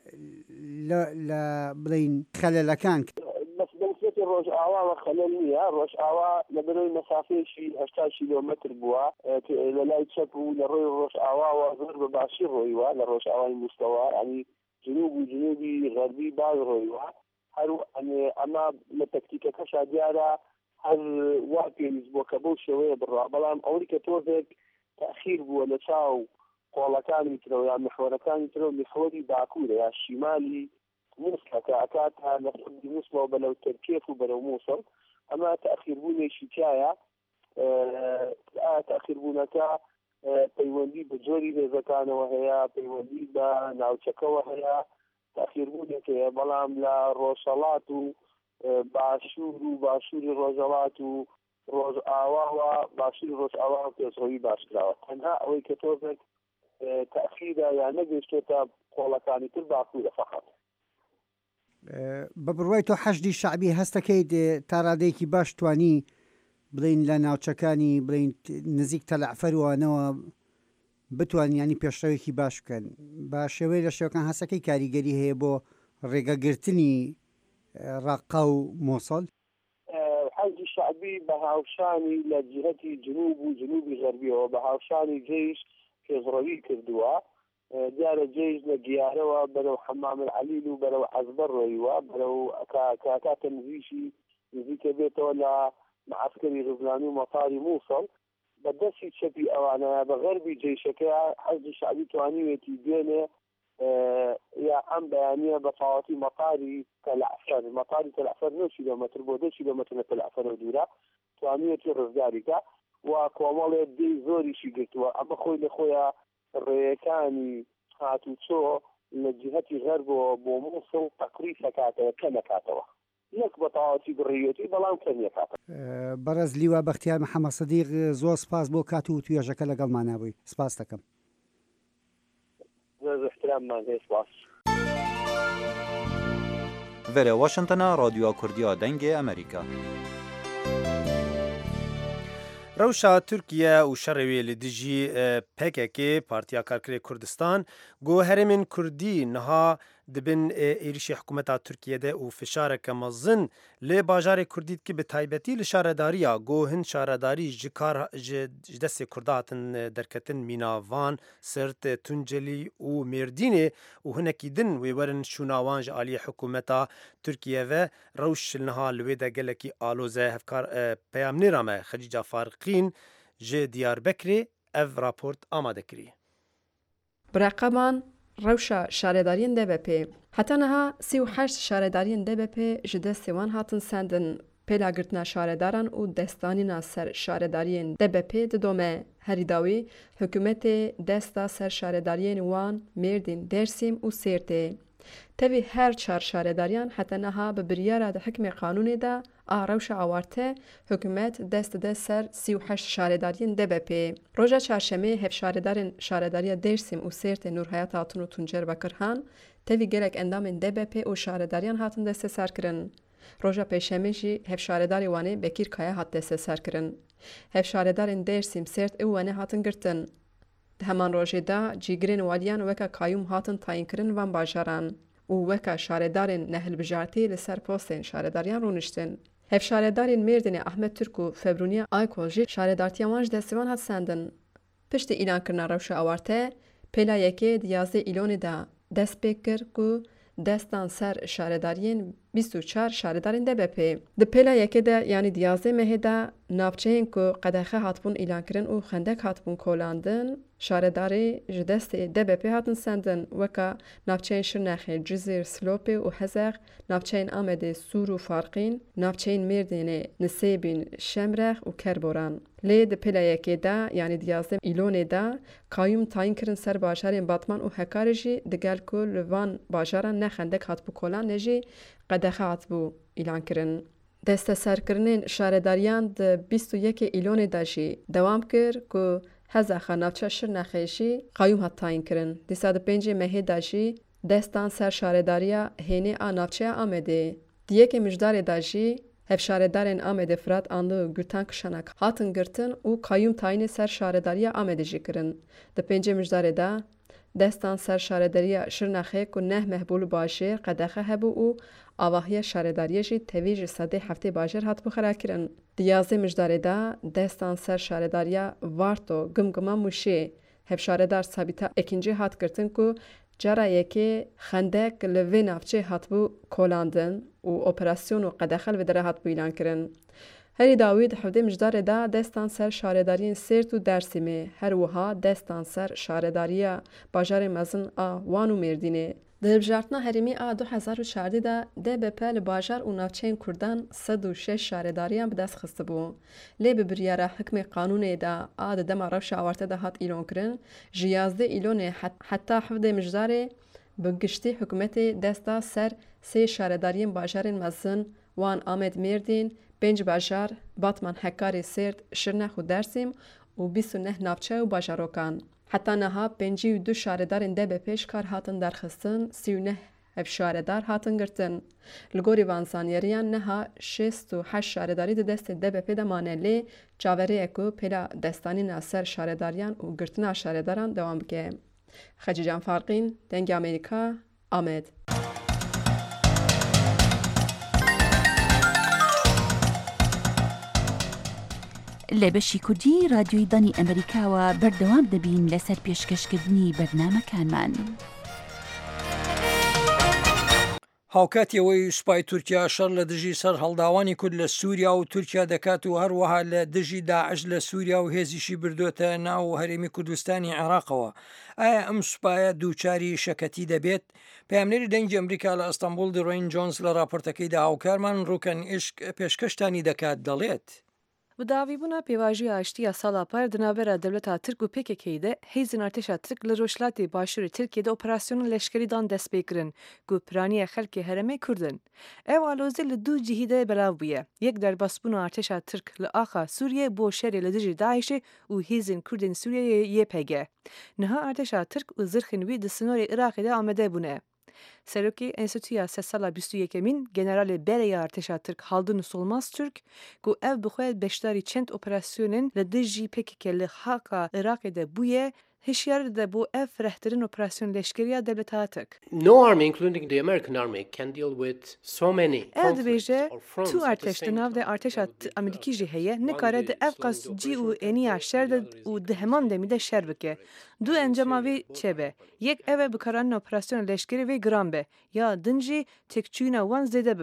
لە بڵین خەلەلەکان بەسبەتی ڕۆژ ئاواوە خەلەل نییە. ڕۆژ ئاوا لە بەرەوەی مەسافەیەکی 80 کیلۆمەتر بووە لە لای چەپ و لە ڕۆی ڕۆژ ئاواوە زۆر بە باشی ڕۆیوە لە ڕۆژ ئاوای موستەوە ینی جنوب و جنوبی غەربی باز ڕۆیوە هەرو ئەمە لە تەکتیکەکەشا دیارە هەر وا پێویست بۆ کە بەو شێوەیە بڕا بەڵام ئەوەی کە تۆزێک تەخیر بووە لە چاو قۆڵەکانی ترەوە یا محۆرەکانی ترەوە محۆری باکوورە یا شیمالی مووسڵە کە ئەکاتە لە خودی مووسڵەوە بەلەو تەرکێف و بەرەو مووسڵ ئەمە تەخیربوونێکی تایە. تەخیربوونەکە پەیوەندی بە جۆری هێزەکانەوە هەیە پەیوەندی بە ناوچەکەەوە هەیە تەخیربوونێک هەیە بەڵام لە ڕۆژهەڵات و باشوور و باشووری ڕۆژهەڵات و ڕۆژ ئاواوە باشووری ڕۆژ ئاوا و پێشڕەوی باشکراوە تەنها ئەوەی کە تۆزێک تەخیرە یان نەگەیشتێتە قۆڵەکانی تر باکوورە فەقەت. بە بڕوای تۆ حەشدی شعبی هەستەکەیت تا ڕادەیەکی باش توانی بڵین لە ناوچەکانی بڵین نزیک تەلەعفەروانەوە بتوانین ینی پێشڕەوێکی باش بکەن بە شێوەیە لە شێوەکان هەستەکەی کاریگەری هەیە بۆ ڕێگەگرتنی ڕاقا و مۆسڵ. حەشدی شعبی بە هاوشانی لە جهەتی جنوب و جنوبی غەربیەوە بە هاوشانی جێیش پێشڕەوی کردووە. دیارە جێیش لە گیارەوە بەرەو حەمام العەلیل و بەرەو عەزبەر ڕۆیوە بەرەو کاتە نزیشی نزیکە بێتەوە لە معسکەری غزلانی و مەتاری مووسڵ بە دەستی چەپی ئەوانەیە بە غەربی جێیشەکە حەشدی شعبی توانیوێتی بێنێ یا ئەم بەیانیە بە تەواوەتی مەتاری تەلەعفەر مەتاری تەلەعفەر 9 کیلۆمەتر بۆ 2 کیلۆمەتر لە تەلەعفەرەوە دوورە توانیوێتی ڕزگاریکە و کۆمەڵێک دەی زۆریشی گرتووە. ئەمە خۆی لە خۆیە ڕێیەکانی هاتوچۆ لە جهەتی غەربەوە بۆ مووسڵ تەقریب دەکاتەوە کە نەکاتەوە یەک بە تەواوەتی بڕێوێتی بەڵام کە نەکاتەوە. بەڕێز لیوا بەختیار محەممەد سەدیق زۆر سپاس بۆ کات و توێژەکە لەگەڵمان بووی سپاس دەکەم. احتراممان هەیە سپاس. Vere Washingtona Radyoya Kurdiya Dengê Amerîka. Rewşa Tirkiye û şerê li dijî PKK Partiya Karkerê Kurdistan got herêmên Kurdî niha dibin êrişê hikûmeta Tirkiyeyê û fişareke mezin lê bajarê Kurdî dike bi taybetî li şaredariya got hin şaredarî ji destê Kurda hatin derketin mîna Van, Sirt, Tuncelî û Mêrdînê û hinekî din wê werin şûnawan ji aliyê hikûmeta Tirkiye ve rewş niha li wê de gelekî aloze hevkar peyamnêra me Xedîca Farqîn ji Diyarbekirê ev raport amade kiriye. Biraqeman rewşa şaredariyên DBP. Heta niha 38 şaredariyên DBP ji destê wan hatin sendin. Pêla girtina şaredaran û destanîna ser şaredariyên DBP didome. Herî dawî hikûmetê desta ser şaredariyên wan Mêrdîn, Dêrsim û Sêrtê. Tevî her çar şaredariyan heta niha bi biryara di hikmê qanûnê de a rewşa awarte hikûmet dest dide ser 38 şaredariyên DBP. Roja çarşemê hevşaredarên şaredariya Dêrsim û Sêrtê Nurhayat Hatun û Tuncer Bekirhan tevî gelek endamên DBP û şaredariyan hatin destê serkirin. Roja pêşemê jî hevşaredarê wanê Bekîr Kaya hat destê serkirin. Hevşaredarên Dêrsim, Sêrt û Wanê hatin girtin. Di heman rojê de cîgirên waliyan weka kayyum hatin tayinkirin van bajaran û weka şaredarên nehilbijartî li ser postên şaredariyan rûniştin. Hevşaredarên Mêrdînê Ahmet Türk û Febrûniya Aykol jî şaredartiya wan ji destê wan hat sendin. Piştî îlankirina rewşa awarte, pêla yekê di 11 îlonê de dest pê kir ku destan ser şaredariyên 24 şaredarên DBP. Di pêla yekê de yanî di 11 mehê de navçeyên ku qedexe hatibûn îlankirin û xendek hatibûn kolandin, şaredarê ji destê DBP hatin sendin weka navçeyên Şirnexê, Cizîr, Silopê û Hezex, navçeyên Amedê, Sûr û Farqîn, navçeyên Mêrdînê, Nisêbîn, Şemrex û Kerboran. Lê di pêla yekê de yanî di 11 îlonê de kayyum tayin kirin ser bajarên Batman û Hekarê jî digel ku li van bajaran ne xendek hatibû kolan ne jî qedexe hatibû îlankirin. Desteserkirinên şaredariyan di 21 îlonê de jî dewam kir ku Hezexa navçeya Şirnexê jî kayyum hat tayin kirin. Dîsa di 5 mehê de jî destan ser şaredariya hênê a navçeya Amedê. Di yekê mijdarê de jî hevşaredarên Amedê Firat Anlı û Gürtan Kişanek hatin girtin û kayyum tayinê ser şaredariya Amedê jî kirin. Di 5 mijdarê de destan ser şaredariya Şirnexê ku neh mehbûl bajêr qedexe hebû û avahiya şaredariyê jî tevî ji sedê heftê bajêr hatibû xirakirin. Di 11 mijdarê de destan ser şaredariya Varto Gimgima Mûşê hevşaredar Sabîta Ekincî hat girtin ku cara yekê xendek li vê navçê hatibû kolandin û operasyon û qedexe li vê derê hatibû îlankirin. Herî dawî di hevdê mijdarê de destan ser şaredariyên Sêrt û Dêrsimê, her wiha destan ser şaredariya bajarê mezin a Wan û Mêrdînê. Di hilbijartina herêmî a 2014 de DBP li bajar û navçeyên Kurdan 106 şaredariyan bi dest xistibû. Lê bi biryara hikmê qanûnê de a di dema rewşa awarte de hat îlonkirin, ji 11 îlonê heta hevdê mijdarê bi giştî hikûmetê desta ser 3 şaredariyên bajarên mezin wan Amed Mêrdîn, 5 bajar Batman Hekarê Sêrt, Şirnex û Dêrsim û 29 navçe û bajarokan. Heta niha 52 şaredarên DBP ji kar hatin derxistin, 39 hevşaredar hatin girtin. Li gorî van zanyeriyan niha 68 şaredarî di destê DBP de mane lê çavereyek ku pêla destanîna ser şaredariyan û girtina şaredaran dewam bike. Xecî Can Farqîn, Dengê Amerîka, Amed. لە بەشی کوردی رادیۆی دانی ئەمریکاوە بەردەوام دەبین لەسەر پێشکەشکردنی بەرنامەکانمان. هاوکاتیەوەی سوپای تورکیا شەڕ لە دژی سەر هەڵداوانی کورد لە سووریا و تورکیا دەکات و هەروەها لە دژی داعش لە سووریا و هێزیشی بردوۆتە ناو هەرێمی کوردستانی عێراقەوە. ئایا ئەم سوپایە دووچاری شەکەتی دەبێت؟ پەیامنەری دەنگی ئەمریکا لە ئەستەمبول دڕۆین جۆنس لە راپۆرتەکەیدا هاوکارمان ڕوکەن ئیشک پێشکەشتانی دەکات دەڵێت. Bi davîbûna pêvajiya aştiya sala par di navbera dewleta Tirk û PKK'yê de hêzên artêşa Tirk li Rojhilatê Başûrê Tirkiyeyê operasyona leşkerî dan dest pê kirin ku piraniya xelkê herêmê Kurd in. Ev alozê li du cihî de belav bûye. Yek derbasbûna artêşa Tirk li axa Sûriyê bo şerê li dijî Daişê û hêzên Kurdên Sûriyeyê YPG. Niha artêşa Tirk û zirxên wî di sinorê Iraqê de amade bûne. Serokê Enstitûya Sesala 21 Generalê Bereya Artêşa Tirk Haldun Solmaz Türk ku ev bixwe beşdarî çend operasyonên li dijî PKK li haka Iraqê de bûye, hişyar de bu ev rehtirin operasyon leşkeriya devleta Tirk. No army, including the American army, can deal with so many conflicts or fronts tu artêş di nav de artêşa Amerîkî jî heye, nikare di ev qas cî û êniya şer de û di heman demî de şer bike. Du encama vê çebe. Yek ev bikaranên operasyona leşkerî vê giran be, ya din jî têkçûna wan zêde bibe.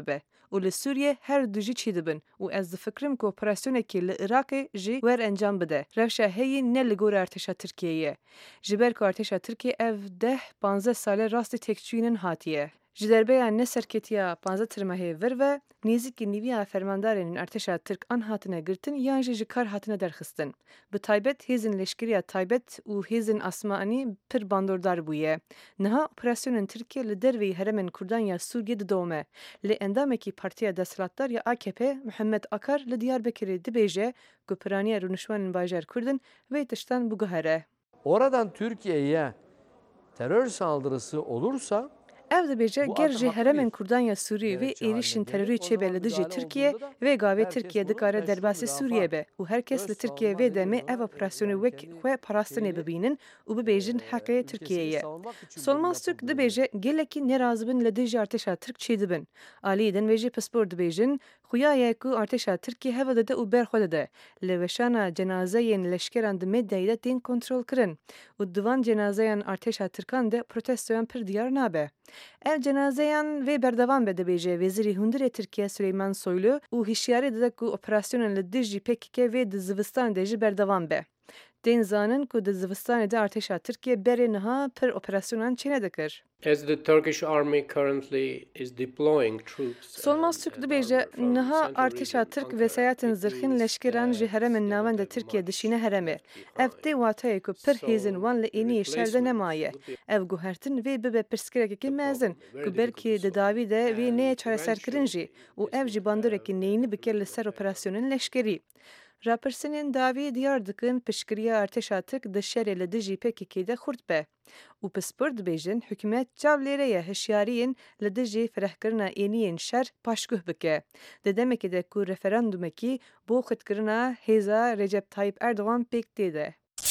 و li Sûriye her du jî çî dibin û ez difikirim ku operasyonekî li Iraqê jî wer encam bide. Rewşa heyî ne li gor artêşa Tirkiyeyê. Ji ber ku artêşa Tirkiye ev 10-15 salê rastî têkçûyînin hatiye. Ji derbeya neserketiya 15 tirmehê vir ve nêzîkî nîviya fermandarên artêşa Tirk an hatine girtin yan jî ji kar hatine derxistin. Bi taybet hêzên leşkeriya taybet û hêzên asmanî pir bandordar bûye. Niha operasyonên Tirkiye li derveyî heremên Kurdan ya Sûriye didome. Lê endamekî Partiya Desthilatdar ya AKP Muhammed Akar li Diyarbekirê dibêje ku piraniya rûnişwanên bajar Kurdin vê tiştan biguhere. Oradan Türkiye'ye terör saldırısı olursa ev dibêje ger ji heremên Kurdan ya Sûriyê vê êrişên terorî çêbe li dijî Tirkiye vê gavê Tirkiye dikare derbasê Sûriye be û herkes li Tirkiye vê demê ev operasyonê wek xwe parastinê bibînin û bibêjin heqê Tirkiyeyê. Solmaz Türk dibêje gelekî nerazı bin li dijî artêşa Tirk çê dibin. Aliyê din wê jî pispor dibêjin xuya ye ku artêşa Tirkiye heva dide û berxwe dide. Li weşana cenazeyên leşkeran di medyayê de tên kontrol kirin û divan cenazeyan artêşa Tirkan de protestoyan pir diyar nabe. Ev cenazeyan vê berdevam be dibêje Wezîrê Hundirê Tirkiye Süleyman Soylu û hişyarî dide ku operasyonên li dijî PKK vê di zivistanê de jî berdevam be. Tên zanin ku di zivistanê de artêşa Tirkiye berê niha pir operasyonan çê nedikir. As the Turkish army currently is deploying troops. Solmaz Türk dibêje niha artêşa Tirk vesayetên zirxîn leşkeran ji heremên navenda Tirkiye dişîne heremê. Ev tê watayê ku pir hêzên wan li êniyê şer de nemaye. Ev guhertin vê bibe pirsgirêkekî mezin ku belkî di dawî de vê neyê çareserkirin jî û ev jî bandorekî neyînî bike li ser operasyonên leşkerî. Rapirsînên dawî diyar dikin piştgiriya artêşa Tirk di şerê li dijî PKK de xurt be. û pispor dibêjin hikûmet cav lêre ye hişyariyên li dijî firehkirina êniyên şer paşguh bike. Di demekê de ku referandumekî bo xwedkirina hêza Recep Tayyip Erdogan pêk tê de.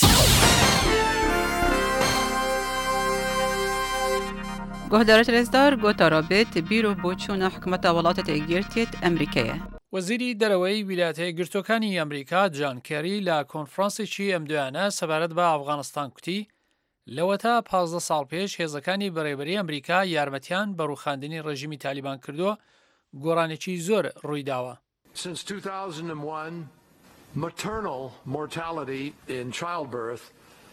گهدارت رزدار گوتا رابط بیرو بوچونا حکومت ولات تگیرتیت امریکیه. وەزیری دەرەوەی ویلایەتە یەکگرتووەکانی ئەمریکا جان کێری لە کۆنفرانسێکی ئەم دوایانە سەبارەت بە ئەفغانستان کوتی لەوەتا 15 ساڵ پێش هێزەکانی بەڕێوەبەری ئەمریکا یارمەتیان بە ڕووخاندنی ڕێژیمی تالیبان کردووە گۆڕانێکی زۆر ڕووی داوە. Since 2001, maternal mortality in childbirth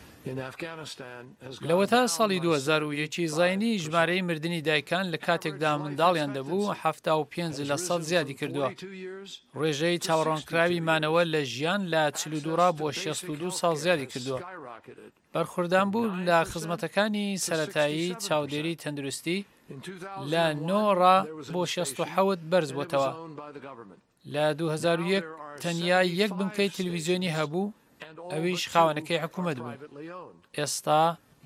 لەوەتا ساڵی 2001 زاینی ژمارەی مردنی دایکان لە کاتێکدا منداڵیان دەبوو 75% زیادی کردووە. ڕێژەی چاوەڕوانکراوی مانەوە لە ژیان لە 42 بۆ 62 ساڵ زیادی کردووە. بەرخوردان بوو لە خزمەتەکانی سەرەتایی چاودێری تەندروستی لە 9 بۆ 67 بەرز بووتەوە. لە 2001 تەنیا یەک بنکەی تەلەڤیزیۆنی هەبوو ئەویش خاوەنەکەی حکوومەت بوو. ئێستا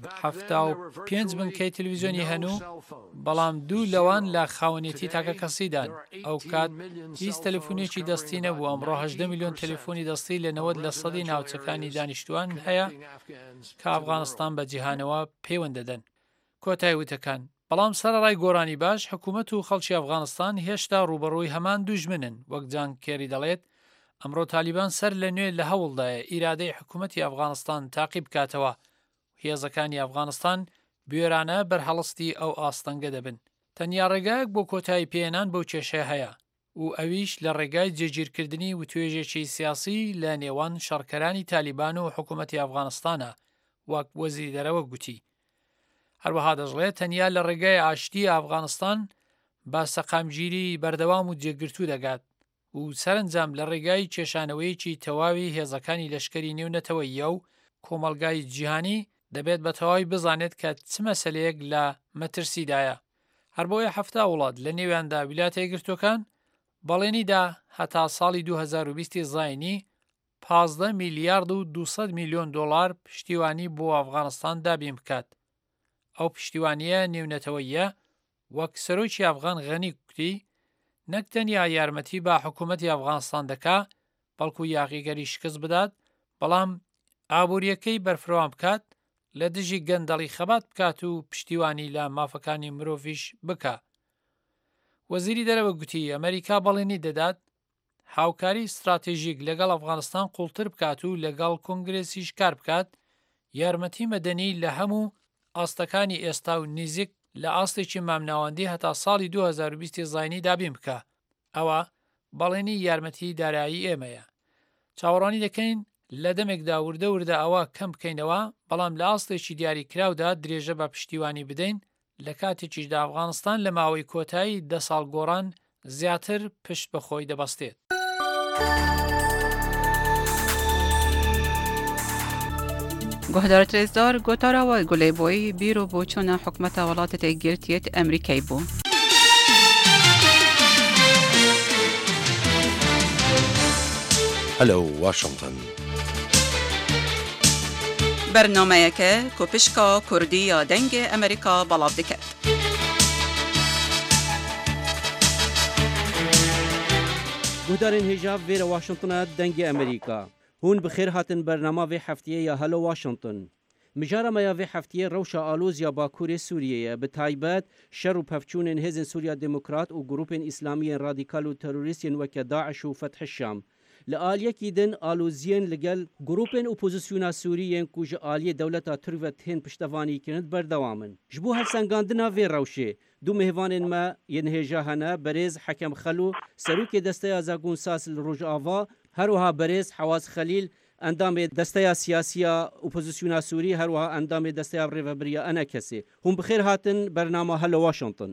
75 بنکەی تەلەڤیزیۆنی هەنوو بەڵام دوو لەوان لە خاوەنێتی تاکە کەسیدان. ئەو کات هیچ تەلەفۆنێکی دەستی نەبوو. ئەمڕۆ 18 میلیۆن تەلەفۆنی دەستی لە 90% ناوچەکانی دانیشتوان هەیە کە ئەفغانستان بە جیهانەوە پەیوەند دەدەن. کۆتایی وتەکان بەڵام سەرەڕای گۆڕانی باش حکوومەت و خەڵکی ئەفغانستان هێشتا ڕوبەڕووی هەمان دوژمنن. وەک جان کێری دەڵێت ئەمڕۆ تالیبان سەر لە نوێ لە هەوڵدایە ئیرادەی حکوومەتی ئەفغانستان تاقیب بکاتەوە. هێزەکانی ئەفغانستان بوێرانە بەرهەڵستی ئەو ئاستەنگە دەبن. تەنیا ڕێگایەک بۆ کۆتایی پێێنان بەو کێشەیە هەیە و ئەویش لە ڕێگای جێگیرکردنی و توێژێکی سیاسی لە نێوان شەڕکەرانی تالیبان و حکوومەتی ئەفغانستانە وەک وەزیری دەرەوە گوتی. هەروەها دەژڵێت تەنیا لە ڕێگای ئاشتی ئەفغانستان با سەقامگیری بەردەوام و جێگرتوو دەگات و سەرنجام لە ڕێگای کێشانەوەیکی تەواوی هێزەکانی لەشکری نێونەتەوەیە و کۆمەلگای جیهانی دەبێت بە تەواوی بزانێت کە چ مەسەلەیەک لە مەترسیدایە. هەر بۆیە 7 وڵات لە نێویاندا ویلایەتە یەکگرتووەکان بەڵێنیدا هەتا ساڵی 2020 زاینی 15 میلیارد و 200 میلیۆن دۆلار پشتیوانی بۆ ئەفغانستان دابین بکات. ئەو پشتیوانیە نێونەتەوەیە وەک سەرۆکی ئەفغان غەنی کوتی نەک تەنیا یارمەتی بە حکوومەتی ئەفغانستان دەکا بەڵکو یاغیگەری شکست بدات بەڵام ئابوووریەکەی بەرفرەوان بکات لە دژی گەندەڵی خەبات بکات و پشتیوانی لە مافەکانی مرۆڤیش بکە. وەزیری دەرەوە گوتی ئەمریکا بەڵێنی دەدات هاوکاری استراتێژیک لەگەڵ ئەفغانستان قوڵتر بکات و لەگەڵ کۆنگرێسیش کار بکات یارمەتی مەدەنی لە هەموو ئاستەکانی ئێستا و نزیک لە ئاستێکی مامناوەندی هەتا ساڵی 2020 زاینی دابین بکە. ئەوە بەڵێنی یارمەتی دارایی ئێمەیە. چاوەڕوانی دەکەین لە دەمێکدا وردە وردە ئەوە کەم بکەینەوە، بەڵام لە ئاستێکی دیاری کراودا درێژە بە پشتیوانی بدەین لە کاتێکیشدا ئەفغانستان لە ماوەی کۆتایی 10 ساڵ گۆڕان زیاتر پشت بەخۆی دەبەستێت. گۆهدارە ترێزدار گۆتاراوە گولێبۆی بیرۆ بۆ چۆنە حکومەتە وڵاتە تێگرتیێت ئەمریکای بوو. هەلو واشنگتن. بەرنامەیەکە کۆپشکا کوردی یا دەنگێ ئەمریکا بەڵاو دەکات. گودارên hêja vê re Washington'a dengê Amerîka. Hûn bi xêr hatin bernama vê heftiyê ya Hello Washington. Mijara me ya vê heftiyê rewşa alozya Bakurê Sûriyeyê bi taybet şer û pevçûnên hêzên Sûriya Demokrat û grûpên İslamiyên radîkal û terorîstên weke Daeş û Feth Şam. Li aliyekî din aloziyên li gel grûpên opozisyona Sûriyên ku ji aliyê dewleta Tirk ve tên piştevanî kirin berdewamin. Ji bo hevsengandina vê rewşê du mêhvanên me yên hêja hene Berêz Hekem Xelû, serokê desteya Zagûnsas li Rojava, her wiha Berêz Hewaz Xelîl, endamê desteya siyasiya opozisyona Sûrî, her wiha endamê desteya rêveberiya Enekesê. Hûn bi xêr hatin bernama Hello Washington.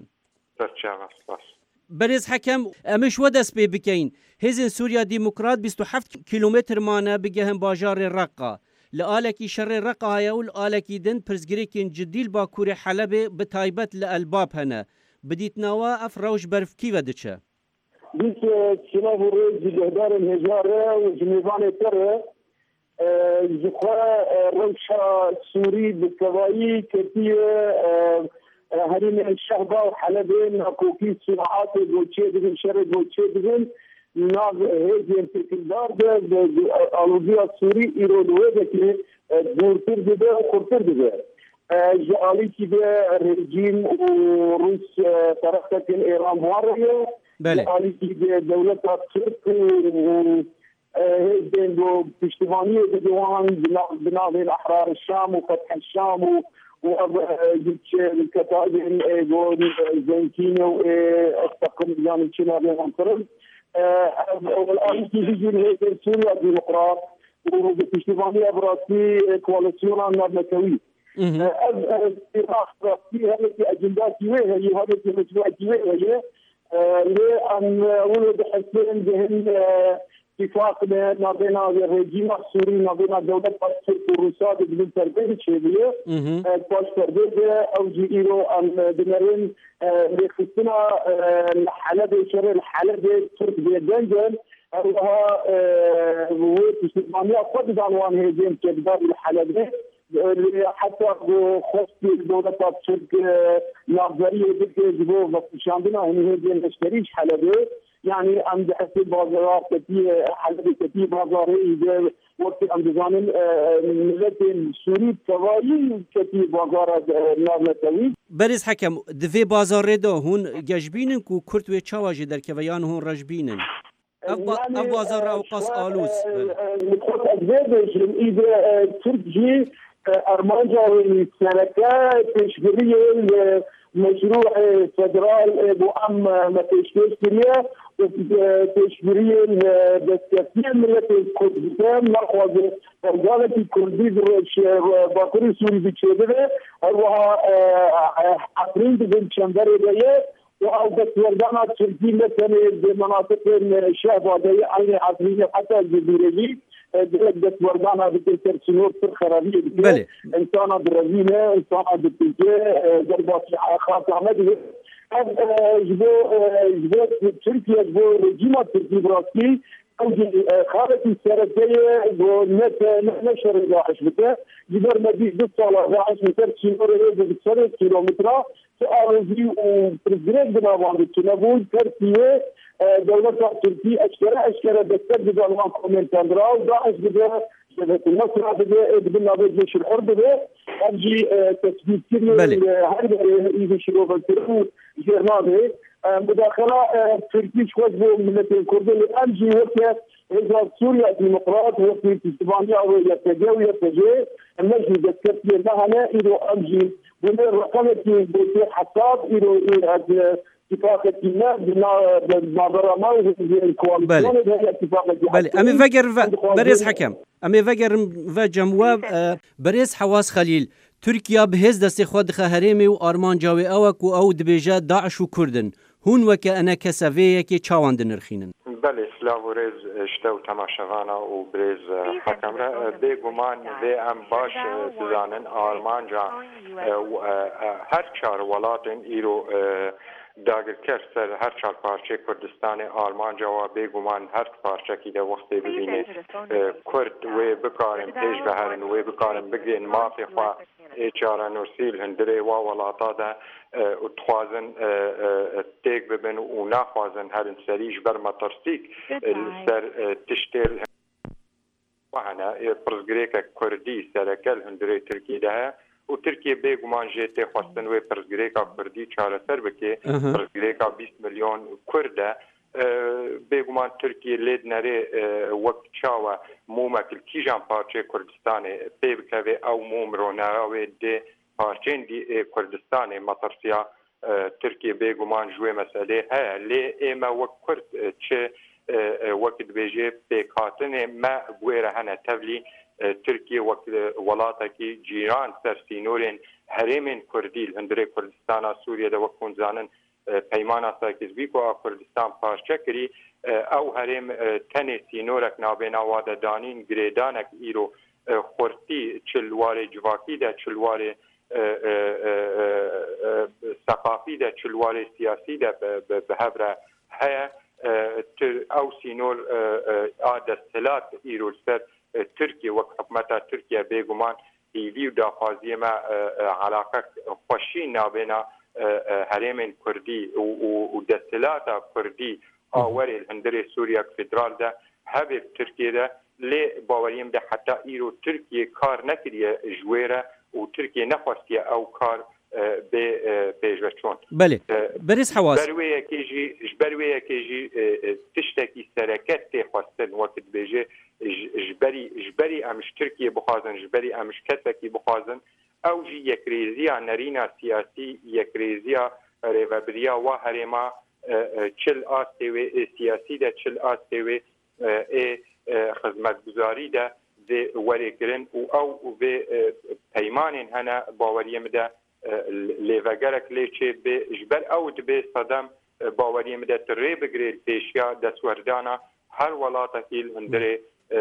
Berêz Hekem, em ê ji we dest pê bikeyin. Hêzên Sûriya Demokrat 27 kîlometr mane bigehin bajarê Reqqa. Li alekî şerê Reqqa heye û li alekî din pirsgirêkên ciddî li Bakurê Helebê bi taybet li Elbab hene. Bi dîtnawa ev rewş berfkî ve diçe. Biz silav û rêz ji guhdarên hêja re û ji mêvanê te re ji xwe rewşa Sûrî bi kevayî ketiye herîmên Şehba û Helebê nakokî sînahatê goçê dibin, şerê goçê dibin. Nav hêzên têkildar de aloziya Sûrî îro li wê vekirî dûrtir dibe û xurtir dibe. Ji alîkî de rejîm û Rûs taraftekên Êran wan reye. Ji alîkî de dewleta Tirk û hêzên bu piştivaniyê dide wan bi navên Ehrarê Şam û Feth Şam û ketaibên Zenkîne û Estaqim yanî çi navên wan kirin. alîkî hêzên hêzên Sûriya Demokrat û bi piştîvaniya bi rastî koalisyona navnetewî. Ev rastî hevekî ecendakî wê heye, hevekî meşruekî wê heye. Lê em wê dihesibin bihin ittifaq navbêna rejîma Sûrî navbêna dewleta Tirk û Rûsa de dibin perdeyê çêbiye. Baş perdê de ew jî îro em dinerin lêxistina Helebê şerê li Helebê Tirk bêdengin her wiha wê piştîvaniya xwe didan wan hêzên çekdar li Helebê. Heta xwestî dewleta Tirk navberiyê bike ji bo vefişandina hînî hêzên leşkerî ji Helebê. Yani em dihesib bazarar ketiye Helebê ketiye bazarê de wekî em dizanin milletên Sûrî kevayî ketiye bazara navnetewî. Berêz Hekem, di vê bazarê de hûn gejbînin ku Kurd wê çawa jî derkeve yan hûn rejbînin. Ev bazar ew qas alûz. Ez vê bêjim îde Tirk jî armanca seneke pêşbiriyê مشروع فدرال بو ام ما تشكيش كريه وتشبيريه دستكتير ملت الكردستان نخوض رجالة الكردي باكوري سوري بتشيبه وها عفرين بن شمبري ليه وأو دستوردانا تركي مثلا بمناطق الشعب دي عين عفرين حتى الجزيرة دستوردانا بتكسر سنور في خرابية بله إنسان برازيلية إنسان بتجي ضربات خاصة عمده جبو تركيا جبو رجيم تركي براسي خارج السردية نشر داعش بته جبر مدينة بالصالة داعش متر سنور بتسرع كيلومتر سأرزي وبرزرق بنابان بتنابون تركيا دولة تركيا أشكرا دستر بجانوان كومنتان راو داعش بده شبكة مصر بده بدنا بجيش الحرب بده أجي تثبيت كل هذا إذا شلون بنترو جرناده مداخلة تركيا شوي ملة الكردين أجي وقت إذا سوريا ديمقراط وقت استبانية أو يتجاوي النجم دستر لها إذا أجي من الرقم في حساب إذا اتفاقێکی بابەرەما بله ئەمێ ڤەگەر بەرێز حەکەم ئەمێ ڤەگەرم ڤە جەموە بەرێز حەواس خەلیل تورکیا بەهێز دەستێ خۆ دخە هەرێمێ و ئارمانجاوێ ئەوەک و ئەو دبێژە داعش و کوردن هون وەکە ئەنە کەسەڤەیەکی چاوان دنرخینن بله سلااو و رێز شتە و تەماشەوانە و برێز حەکەمرە بێگومان vê em baş dizanin armanca her çar welatên îro dagirker ser her çar parçe Kurdistanê armanca wa bêguman her parçekî de wextê bibîne Kurd wê bikarin pêş veherin wê bikarin bigirên mafê xwe ê çara Nûrsîl hundirê wa welata de û dixwazin têk bibin û naxwazin herin serî ji ber metirsîk li ser tiştê hene pirzgirêkek Kurdî serekel hundirê Tirkiyê de heye û Tirkiye bêguman jê tê xwestin wê pirzgirêka Kurdî çareser bike pirzgirêka 20 milyon Kurd e bêguman Tirkiye lê nerê wek çawe mûmekil kîjan parçê Kurdistanê pê bikeve ew mûm ronaya wê dê parçên Kurdistanê metirsiya Tirkiye bêguman ji wê meselê heye lê ême wek Kurd çi wek dibêje pêkhatinê me bûêre hene tevlî Tirkiye wek welatekî cîran ser sînorên herêmên Kurdî li hundirê Kurdistana Sûriyê de wek hûn zanin peymana Sarkîzbîk a Kurdistan parçe kirî ew herêm tenê sînorek navbêna wa de danîn girêdanek îro xurtî çil warê civakî de çil warê seqafî de çil warê siyasî de bi hev re heye ew sînor a desthilat îro li ser Tirkiye wek hikûmeta Tirkiye bêguman hîvî û daxwaziyê me alaqek xweşî navbêna herêmên Kurdî û desthilata Kurdî a werê li hundirê Sûriya Federal de hevê Tirkiye de lê baweriyê de heta îro Tirkiye kar nekiriye ji wê re û Tirkiye nexwestiye ew kar bê pêşveçûn. Belê berêz hewas ji ber wê yekê jî tiştekî sereket tê xwestin wek dibêje ji berî em ji Tirkiye bixwazin ji berî em ji kesekî bixwazin ew jî yekrêziya nerîna siyasî yekrêziya rêveberiya wa herêma çil astê wê siyasî de çil astê wê ê xizmetguzarî de vê werêkirin û ew vê peymanên hene baweriyê min de lêvegerek lê çê bê ji ber ew dibê sedem baweriyê min de rê bigirê pêşiya destwerdana her welatekî li hundirê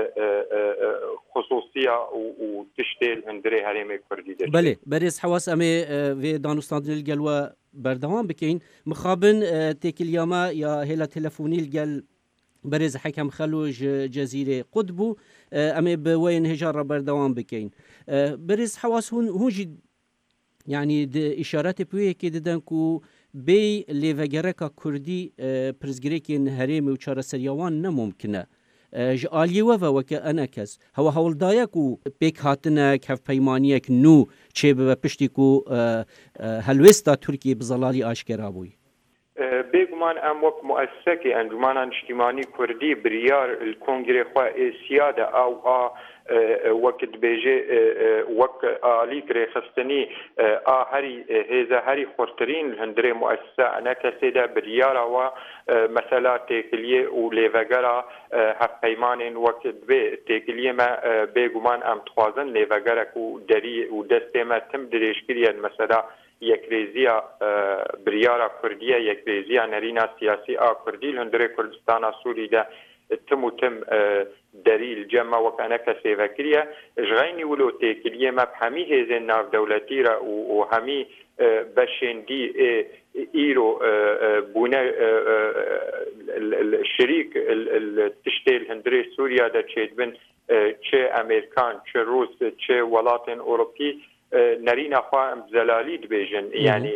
خصوصیه و تشتیل هندری هرمی کردی داشت. بله برای حواس امی و دانستان الگل و بردوام بکین مخابن تکلیاما یا هلا تلفونی الگل برای حکم خلوج جزیره قطبو امی به وین هجار بردوام بکین برای حواس هونجی يعني اشارات بويه كده دنكو بي ليفاجركا كردي برزجريكين هريمي وشارة سريوان نممكنه جالي وفا وكا أنا كس هول دايك و بيك هاتنا كف بيمانيك نو چه بپشتيكو هلوستا تركي بزلالي آشكرا بوي بيگمان ام وك مؤسسه انجمن اجتماعي كردي بريار الكونغري خو سياده او وقت بيجي وقت عليك رخصتني هري هذا هري خورترين هندري مؤسسه انا كسيده بريارا و مثلا تكليه وليفغرا هفيمان وقت بي تكليه ما بيگمان ام توازن ليفغرا و دري و دستما تم دريشكريا مثلا یکریزیا بریارا کردیه یکریزیا نرینا سیاسی کردی هندره کردستان سوری ده تم و تم دلیل جمع وکانه کسی وکریه جغینی ولو تکلیه ما بهمی هزین ناف دولتی را و همی بشندی ایرو بونه الشریک تشتیل هندره سوریا ده چید بن چه امریکان چه روس چه ولاتن اوروپی نرينا خواهم زلالي دبيجن يعني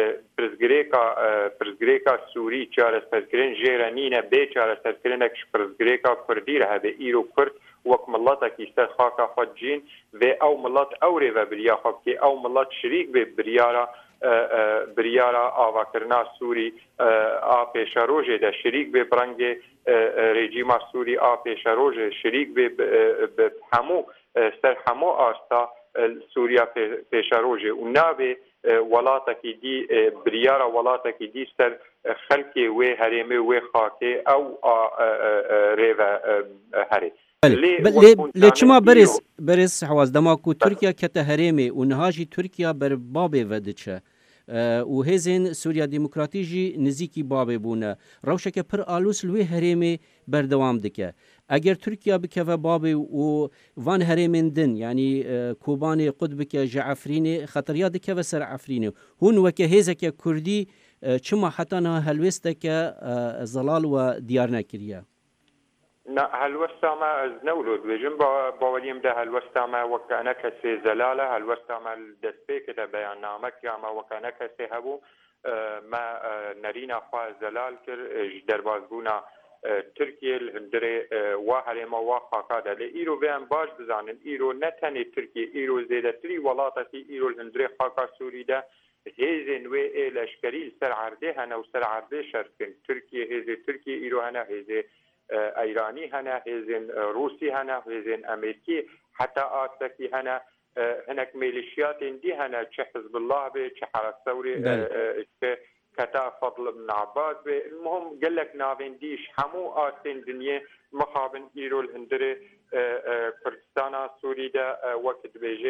برزگريكا سوري چارة سرکرين جيرانينا بي چارة سرکرينك برزگريكا كردي رها بي ايرو كرد وك ملاتك يستر خاكا خود جين في او ملات او ريفا بريا خاكي او ملات شريك بي بريارا آواكرنا سوري پیشاروجه ده شريك بي برنگ ريجيما سوري پیشاروجه شريك بي بحمو سر حمو آستا سوريا پیشاروجه و نابه وڵاتێکی دی بریارە وڵاتێکی دی سەر خەلکی وێ هەرێمی وێ خاکێ ئەو رێڤە هەرێ لێ چما بەرز حواز دەماک و تورکیا کەتە هەرێمێ و نهاژی تورکیا بەر بابێڤە دچە و هێزên سووریا دیموکراتیژی نزیکی babê bûne rewşeke pir alûs li wê herêmê berdewam dike eger Tirkiya bikeve babê û van herêmên din yanî Kobanê qut bike ji Efrînê xeteriya dikeve ser Efrînê hûn weke hêzeke Kurdî çima heta niha helwesteke zelal we diyar nekiriye هەلوەستامە نەولۆ دوێژم باوەلیمدا هەلوەستامە وەکانە کەسێ زەلالە هەلوەستامە دەستپێکدا بەیاننامەک یامە وەکانە کەسێ هەبوو ما نەرینە خوا زەلال کرد دەربازبوونا تورکیە هەندرێ وا هەرێمە وا خاکادا لێ ئیرۆ بەیان باش بزانن ئیرۆ نەتەنێ تورکیە ئیرۆ زێدەتری وڵاتەتی ئیرۆ هەندرێ خاکا سووریدا هێزên wê ê leşkerî ser erdê hene û ser erdê şerkin Tirkiye hêzê Tirkiye îro hene hêzê ایرانی هنه هزین روسی هنه هزین امریکی حتی آتکی هنه هنک میلیشیات دی هنه چه حزب الله به چه حرس ثوری چه کتا فضل بن عباد به المهم قلك ناوین دیش همو آتین دنیا مخابن ایرو الهندره کردستان سوری ده وقت بیجه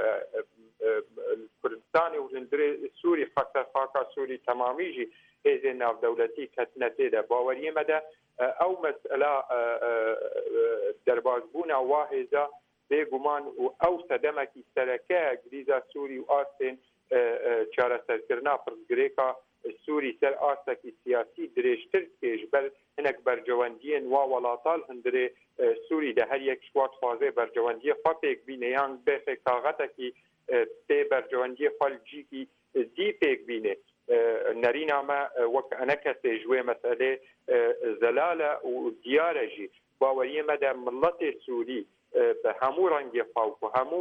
کردستانی و الهندره سوری خاکا سوری تمامی جی هزین ناو دولتی کتنته ده باوریه مده او مسئله دربازبونا واحده بگمان و او صدمکی سرکه گریزا سوری و آستین چاره سرکرنا پرزگریکا سوری سر آستکی سیاسی دریشتر کش بل هنک برجواندین و ولاتال هندره سوری ده هر یک شوات فازه برجواندی خواپیک بینه یان بخی کاغتکی تی برجواندی خالجی کی دی پیک بینه نرينا ما وكأنك جوي مسألة زلالة وديارة جي باورية مدى ملت سوري بهمو رنجي فوق وهمو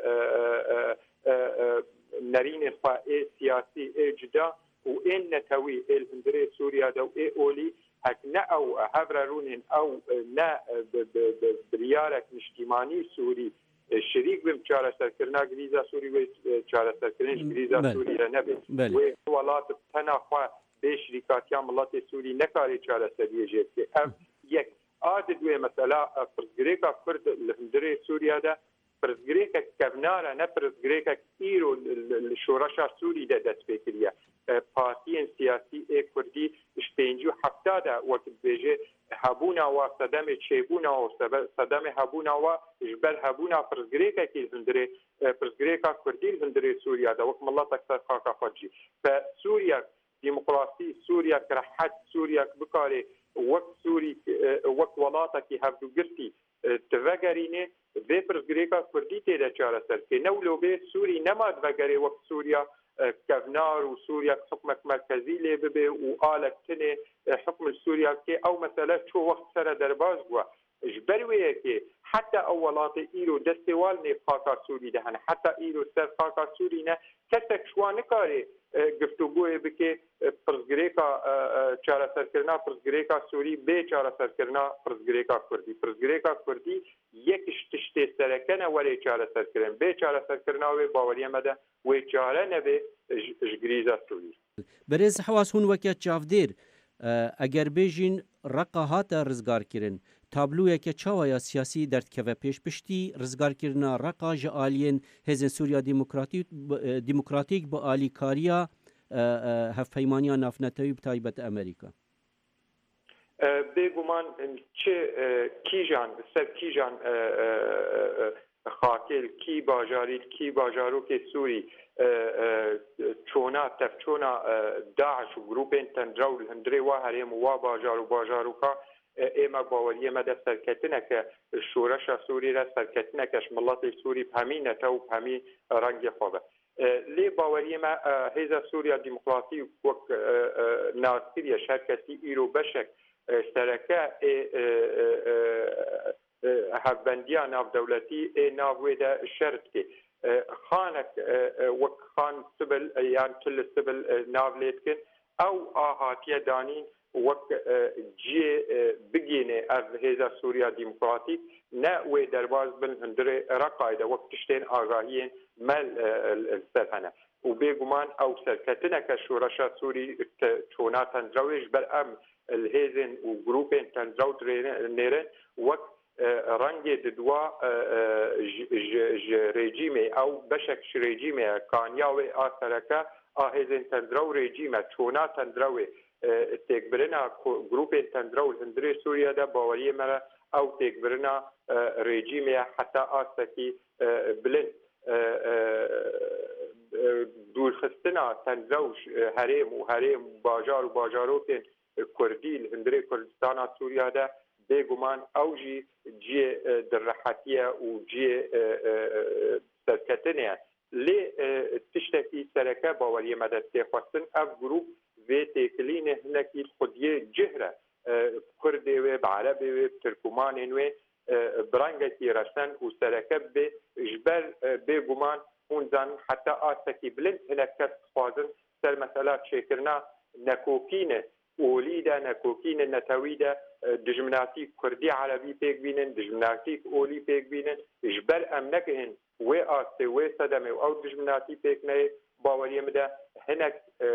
نرين فائي سياسي جدا وإن نتوي الهندري سوريا دو إيه أولي هك نا أو هفرارون أو نا بريارك نشتيماني سوري شریک بیم چاره سرکرنا گریزا سوری و چاره سرکرنش گریزا سوری نبی و ولات تناخوا به شریکاتیا ملت سوری نکاری چاره سریه جد که یک عادت دوی مثلا پرزگریکا کرد لهندره سوریا ده پرزگریکا کبناره نه پرزگریکا ایرو شورشا سوری ده دست بکریه پارتیین سیاسی کردی اشتینجو هفته ده وقت بیجه هبونا و صدام چیبونا و صدام هبونا و جبل هبونا پرزگریکا کی زندره پرزگریکا کردی زندره سوریا ده وقت ملت اکثر خاکا خودجی فسوریا ديمقراطي سوريا كرحت سوريا بكاري وقت سوري وقت ولاتا كي هفدو قرتي تفقريني في برزقريكا كرديتي دا چارة سركي نولو بي سوري نما تفقري وقت سوريا كفنار وسوريا حكمك مركزي لي ببي وآلك تني حكم سوريا كي او مثلا شو وقت سنة درباز بوا جبرويه كي حتى اولات ايرو دستوال ني خاكا سوري دهن حتى ايرو سر خاكا سوري نه كسك شوانكاري گفتگوی بکه پرزگریکا چاره سرکرنا پرزگریکا سوری به چاره سرکرنا پرزگریکا کردی یکش تشتی سرکنه ولی چاره سرکرن به چاره سرکرنا و باوری مده و چاره نبه جگریزا سوری برز حواس هون وکیت چافدیر اگر بیجین رقاهات رزگار کرن تابلوه که چاویا سیاسی دردکوه پیش پشتی رزگار کرنا رقا جالین هزن سوریا دیموکراتیک با آلیکاریا هفپیمانیا نافنتوی بتایبت امریکا بگمان چه کیجان سر کیجان خاکل کی باجارید کی باجارو که سوری چونا تفچونا داعش و گروپین تندرول هندری و هریم و باجارو که اما باوریه مده سرکتنه که شورش سوری را سرکتنه کش ملت سوری پهمی نتو پهمی رنگ خوبه لی باوریه ما هیزا سوریا دیمقراطی وک ناسکریه شرکتی ایرو بشک سرکه هفبندیا ناف دولتی ناوی ده شرط که خانك وك خان سبل يعني كل سبل نافليتكن او آهاتية دانين وك جي بجيني هذا سوريا ديمقراطيك نا وي درباز بن هندري رقايده وقت تشتين آگاهيين مال السرهنه وبيقمان او سركتنا كشورشا سوري تشونا تنزرويش بل ام الهيزن وجروبين تنزرو نيرن وقت رنگی دوا رژیمی او بشک رژیمی کانیاوی آسرکه آهزن تندرو رژیمه چونا تندروی تکبرنا گروپ تندرو هندری سوریا ده باوری مرا او تکبرنا رژیمی حتی آسکی بلند دورخستنا تندرو هرم و هرم باجار و باجاروتین کردی هندری کردستان سوریا ده بێگومان ئەوژی جێ دڕەحەتیە و جێ سەرکەتنەیە لێ تشتێکی سەرەکە باوەریە مەدە تێخواستن ئەف گروپ vê têkilînê hinekî xudiyê cihre Kurdê wê bi Erebê wê Tirkumanên wê birangekî resen û sereke bê ji ber bêguman hûn zanin heta asekî bilind hinek kes dixwazin ser mesela çêkirina nekokînê olî de nekokînê netewî de dijminatî Kurdî Erebî pêk bînin dijminatî olî pêk bînin ji ber em nekihin wê astê wê sedemê ew dijminatî pêk neyê باوەریە مدە هەنێک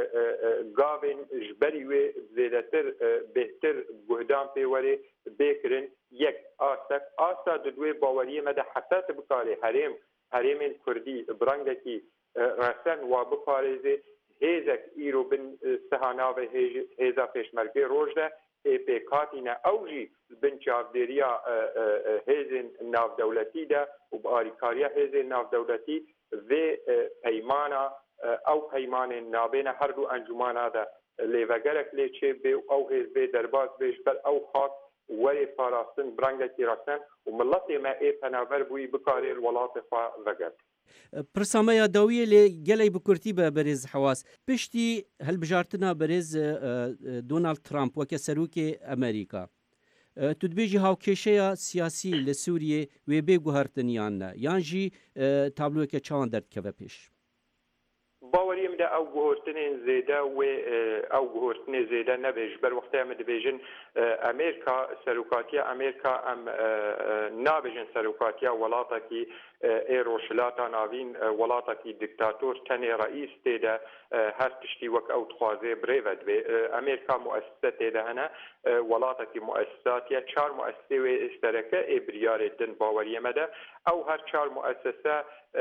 گاوێن ji berî wê zêdetir bêhtir guhdan pê werê bêkirin yek asek asa di duê baweriyê me de heta tu bikarê herêmên Kurdî birangekî resen wa biparêzê hêzek îro bin siha navê hêza pêşmergê roj de êpêk hatîne ew jî bin çavdêriya hêzên navdewletî de û bi alîkariya hêzên navdewletî vê peymana ew peymanên navbêne her du encumana de lêvegerek lê çêbê û ew hêzbê derbas bê ji ber ew xas werê parastin birangekî resen û milletê me ê penaber bûyî bikarê li welatê xwe veger. Pirsameya dawiyê lê gelek bi Kurtî be berêz Hewas piştî hilbijartina berêz Donald Trump weke serokê Amerîka. Tu dibêjî hawkêşeya siyasî li Sûriyê wê bê guhertiniyan ne yan jî tabloyeke çawan derdikeve pêş. باوەریە مدە ئەو گۆهرتنێن زێدە وێ ئەو گۆهرتنێ زێدە نەبێژ بەر وەختەیە مە دەبێژن ئەمریکا سەرۆکاتیە ئەمریکا ئەم نابێژن سەرۆکاتیە وڵاتێکی ئێرۆشلاتا ناوین وڵاتێکی دیکتاتۆر تەنێ ڕئیس تێدا هەر تشتی وەک ئەو دخوازێ برێڤە دەبێ ئەمریکا موەسسە تێدا هەنە وڵاتێکی موەسساتیە چار موەسسێ وێ ئێستەرەکە ئێ بریارێ دن باوەریە مەدە ئەو هەر چار موەسسە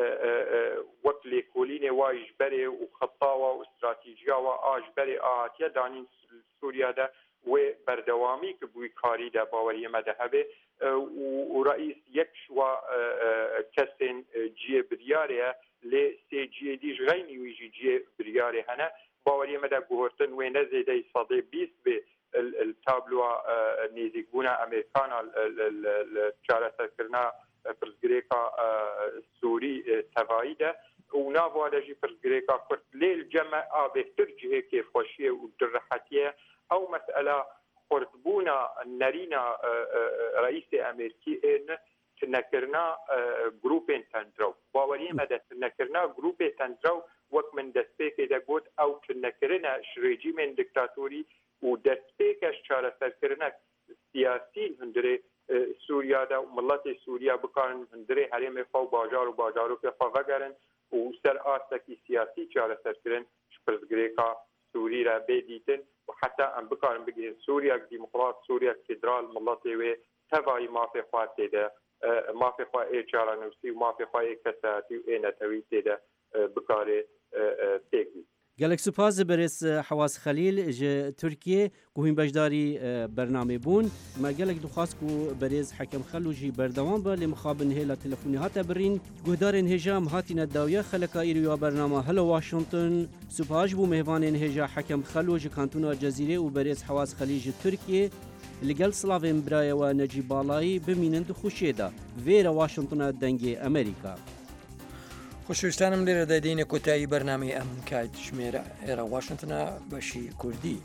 وەک لێکۆلینێ وای ji berê û xetawa û stratejiya wa a ji berê ahatiye danîn Sûriya de wê berdewamî bûyî karî de baweriyê me de hebe û reîs yek wa kesên ciyê biryarê ye lê sê ciyê dî ji xeynî wî jî ciyê biryarê hene baweriyê me de guhortin wê ne zêdeyî sedê bîst bê tabloa nêzîkbûna Amerîkana çareserkirina pirsgirêka Sûrî tevayî de û navale jî pirsgirêka Kurd lê ceme a bêhtir cihê kêfxweşiyê û direhetiye ew mesela xurtbûna nerîna reîsê Amerîkî ên tinekirina grûpên tendrew baweriyê me de tinekirina grûpê tendrew wek min destpêkê de got ew tinekirine ji rejîmên diktatorî û destpêke ji çareserkirinek siyasî hundirê Sûriya de milletê Sûriya bikarin hundirê herêmê xwe û bajar û bajarokê xwe vegerin û ser astekî siyasî çareserkirin ji pirsgirêka Sûrî re bê dîtin û heta em bikarin bigihîn Sûriyek dîmokrat Sûriyek federal milletê wê tevayî mafê xwe têde mafê xwe ê çarenivîsî û mafê xwe ê kesehatî û ê netewî têde bikarê pêk bî. Gelek spas berêz Hewas Xelîl ji Tirkiyê ku hîn beşdarî bernamê bûn me gelek dixwast ku berêz Hekem Xelû jî berdewam be lê mixabin hêla telefonî hate birîn guhdarên hêja em hatîne dawiya xeleka îroya bernama Hello Washington Supaş bû mêvanên hêja Hekem Xelû ji Kantûna Cezîrê û berêz Hewas Xelîl ji Tirkiyê li gel silavên birayê we Necîb Balayî bimînin di xuşê de vêra Washingtona dengê Amerîka. خۆشویستانم لێرە دەدەینە کۆتایی بەرنامەی ئەم کات ژمێرە ئێرە واشنگتنە بەشی کوردی.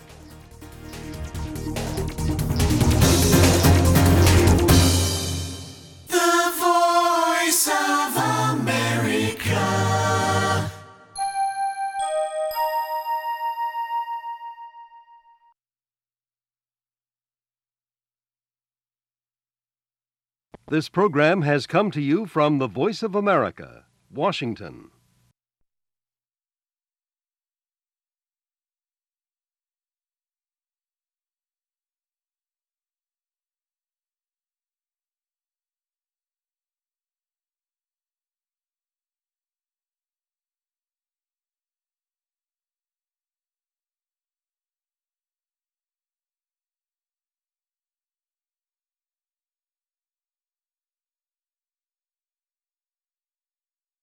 This program has come to you from the Voice of America, Washington.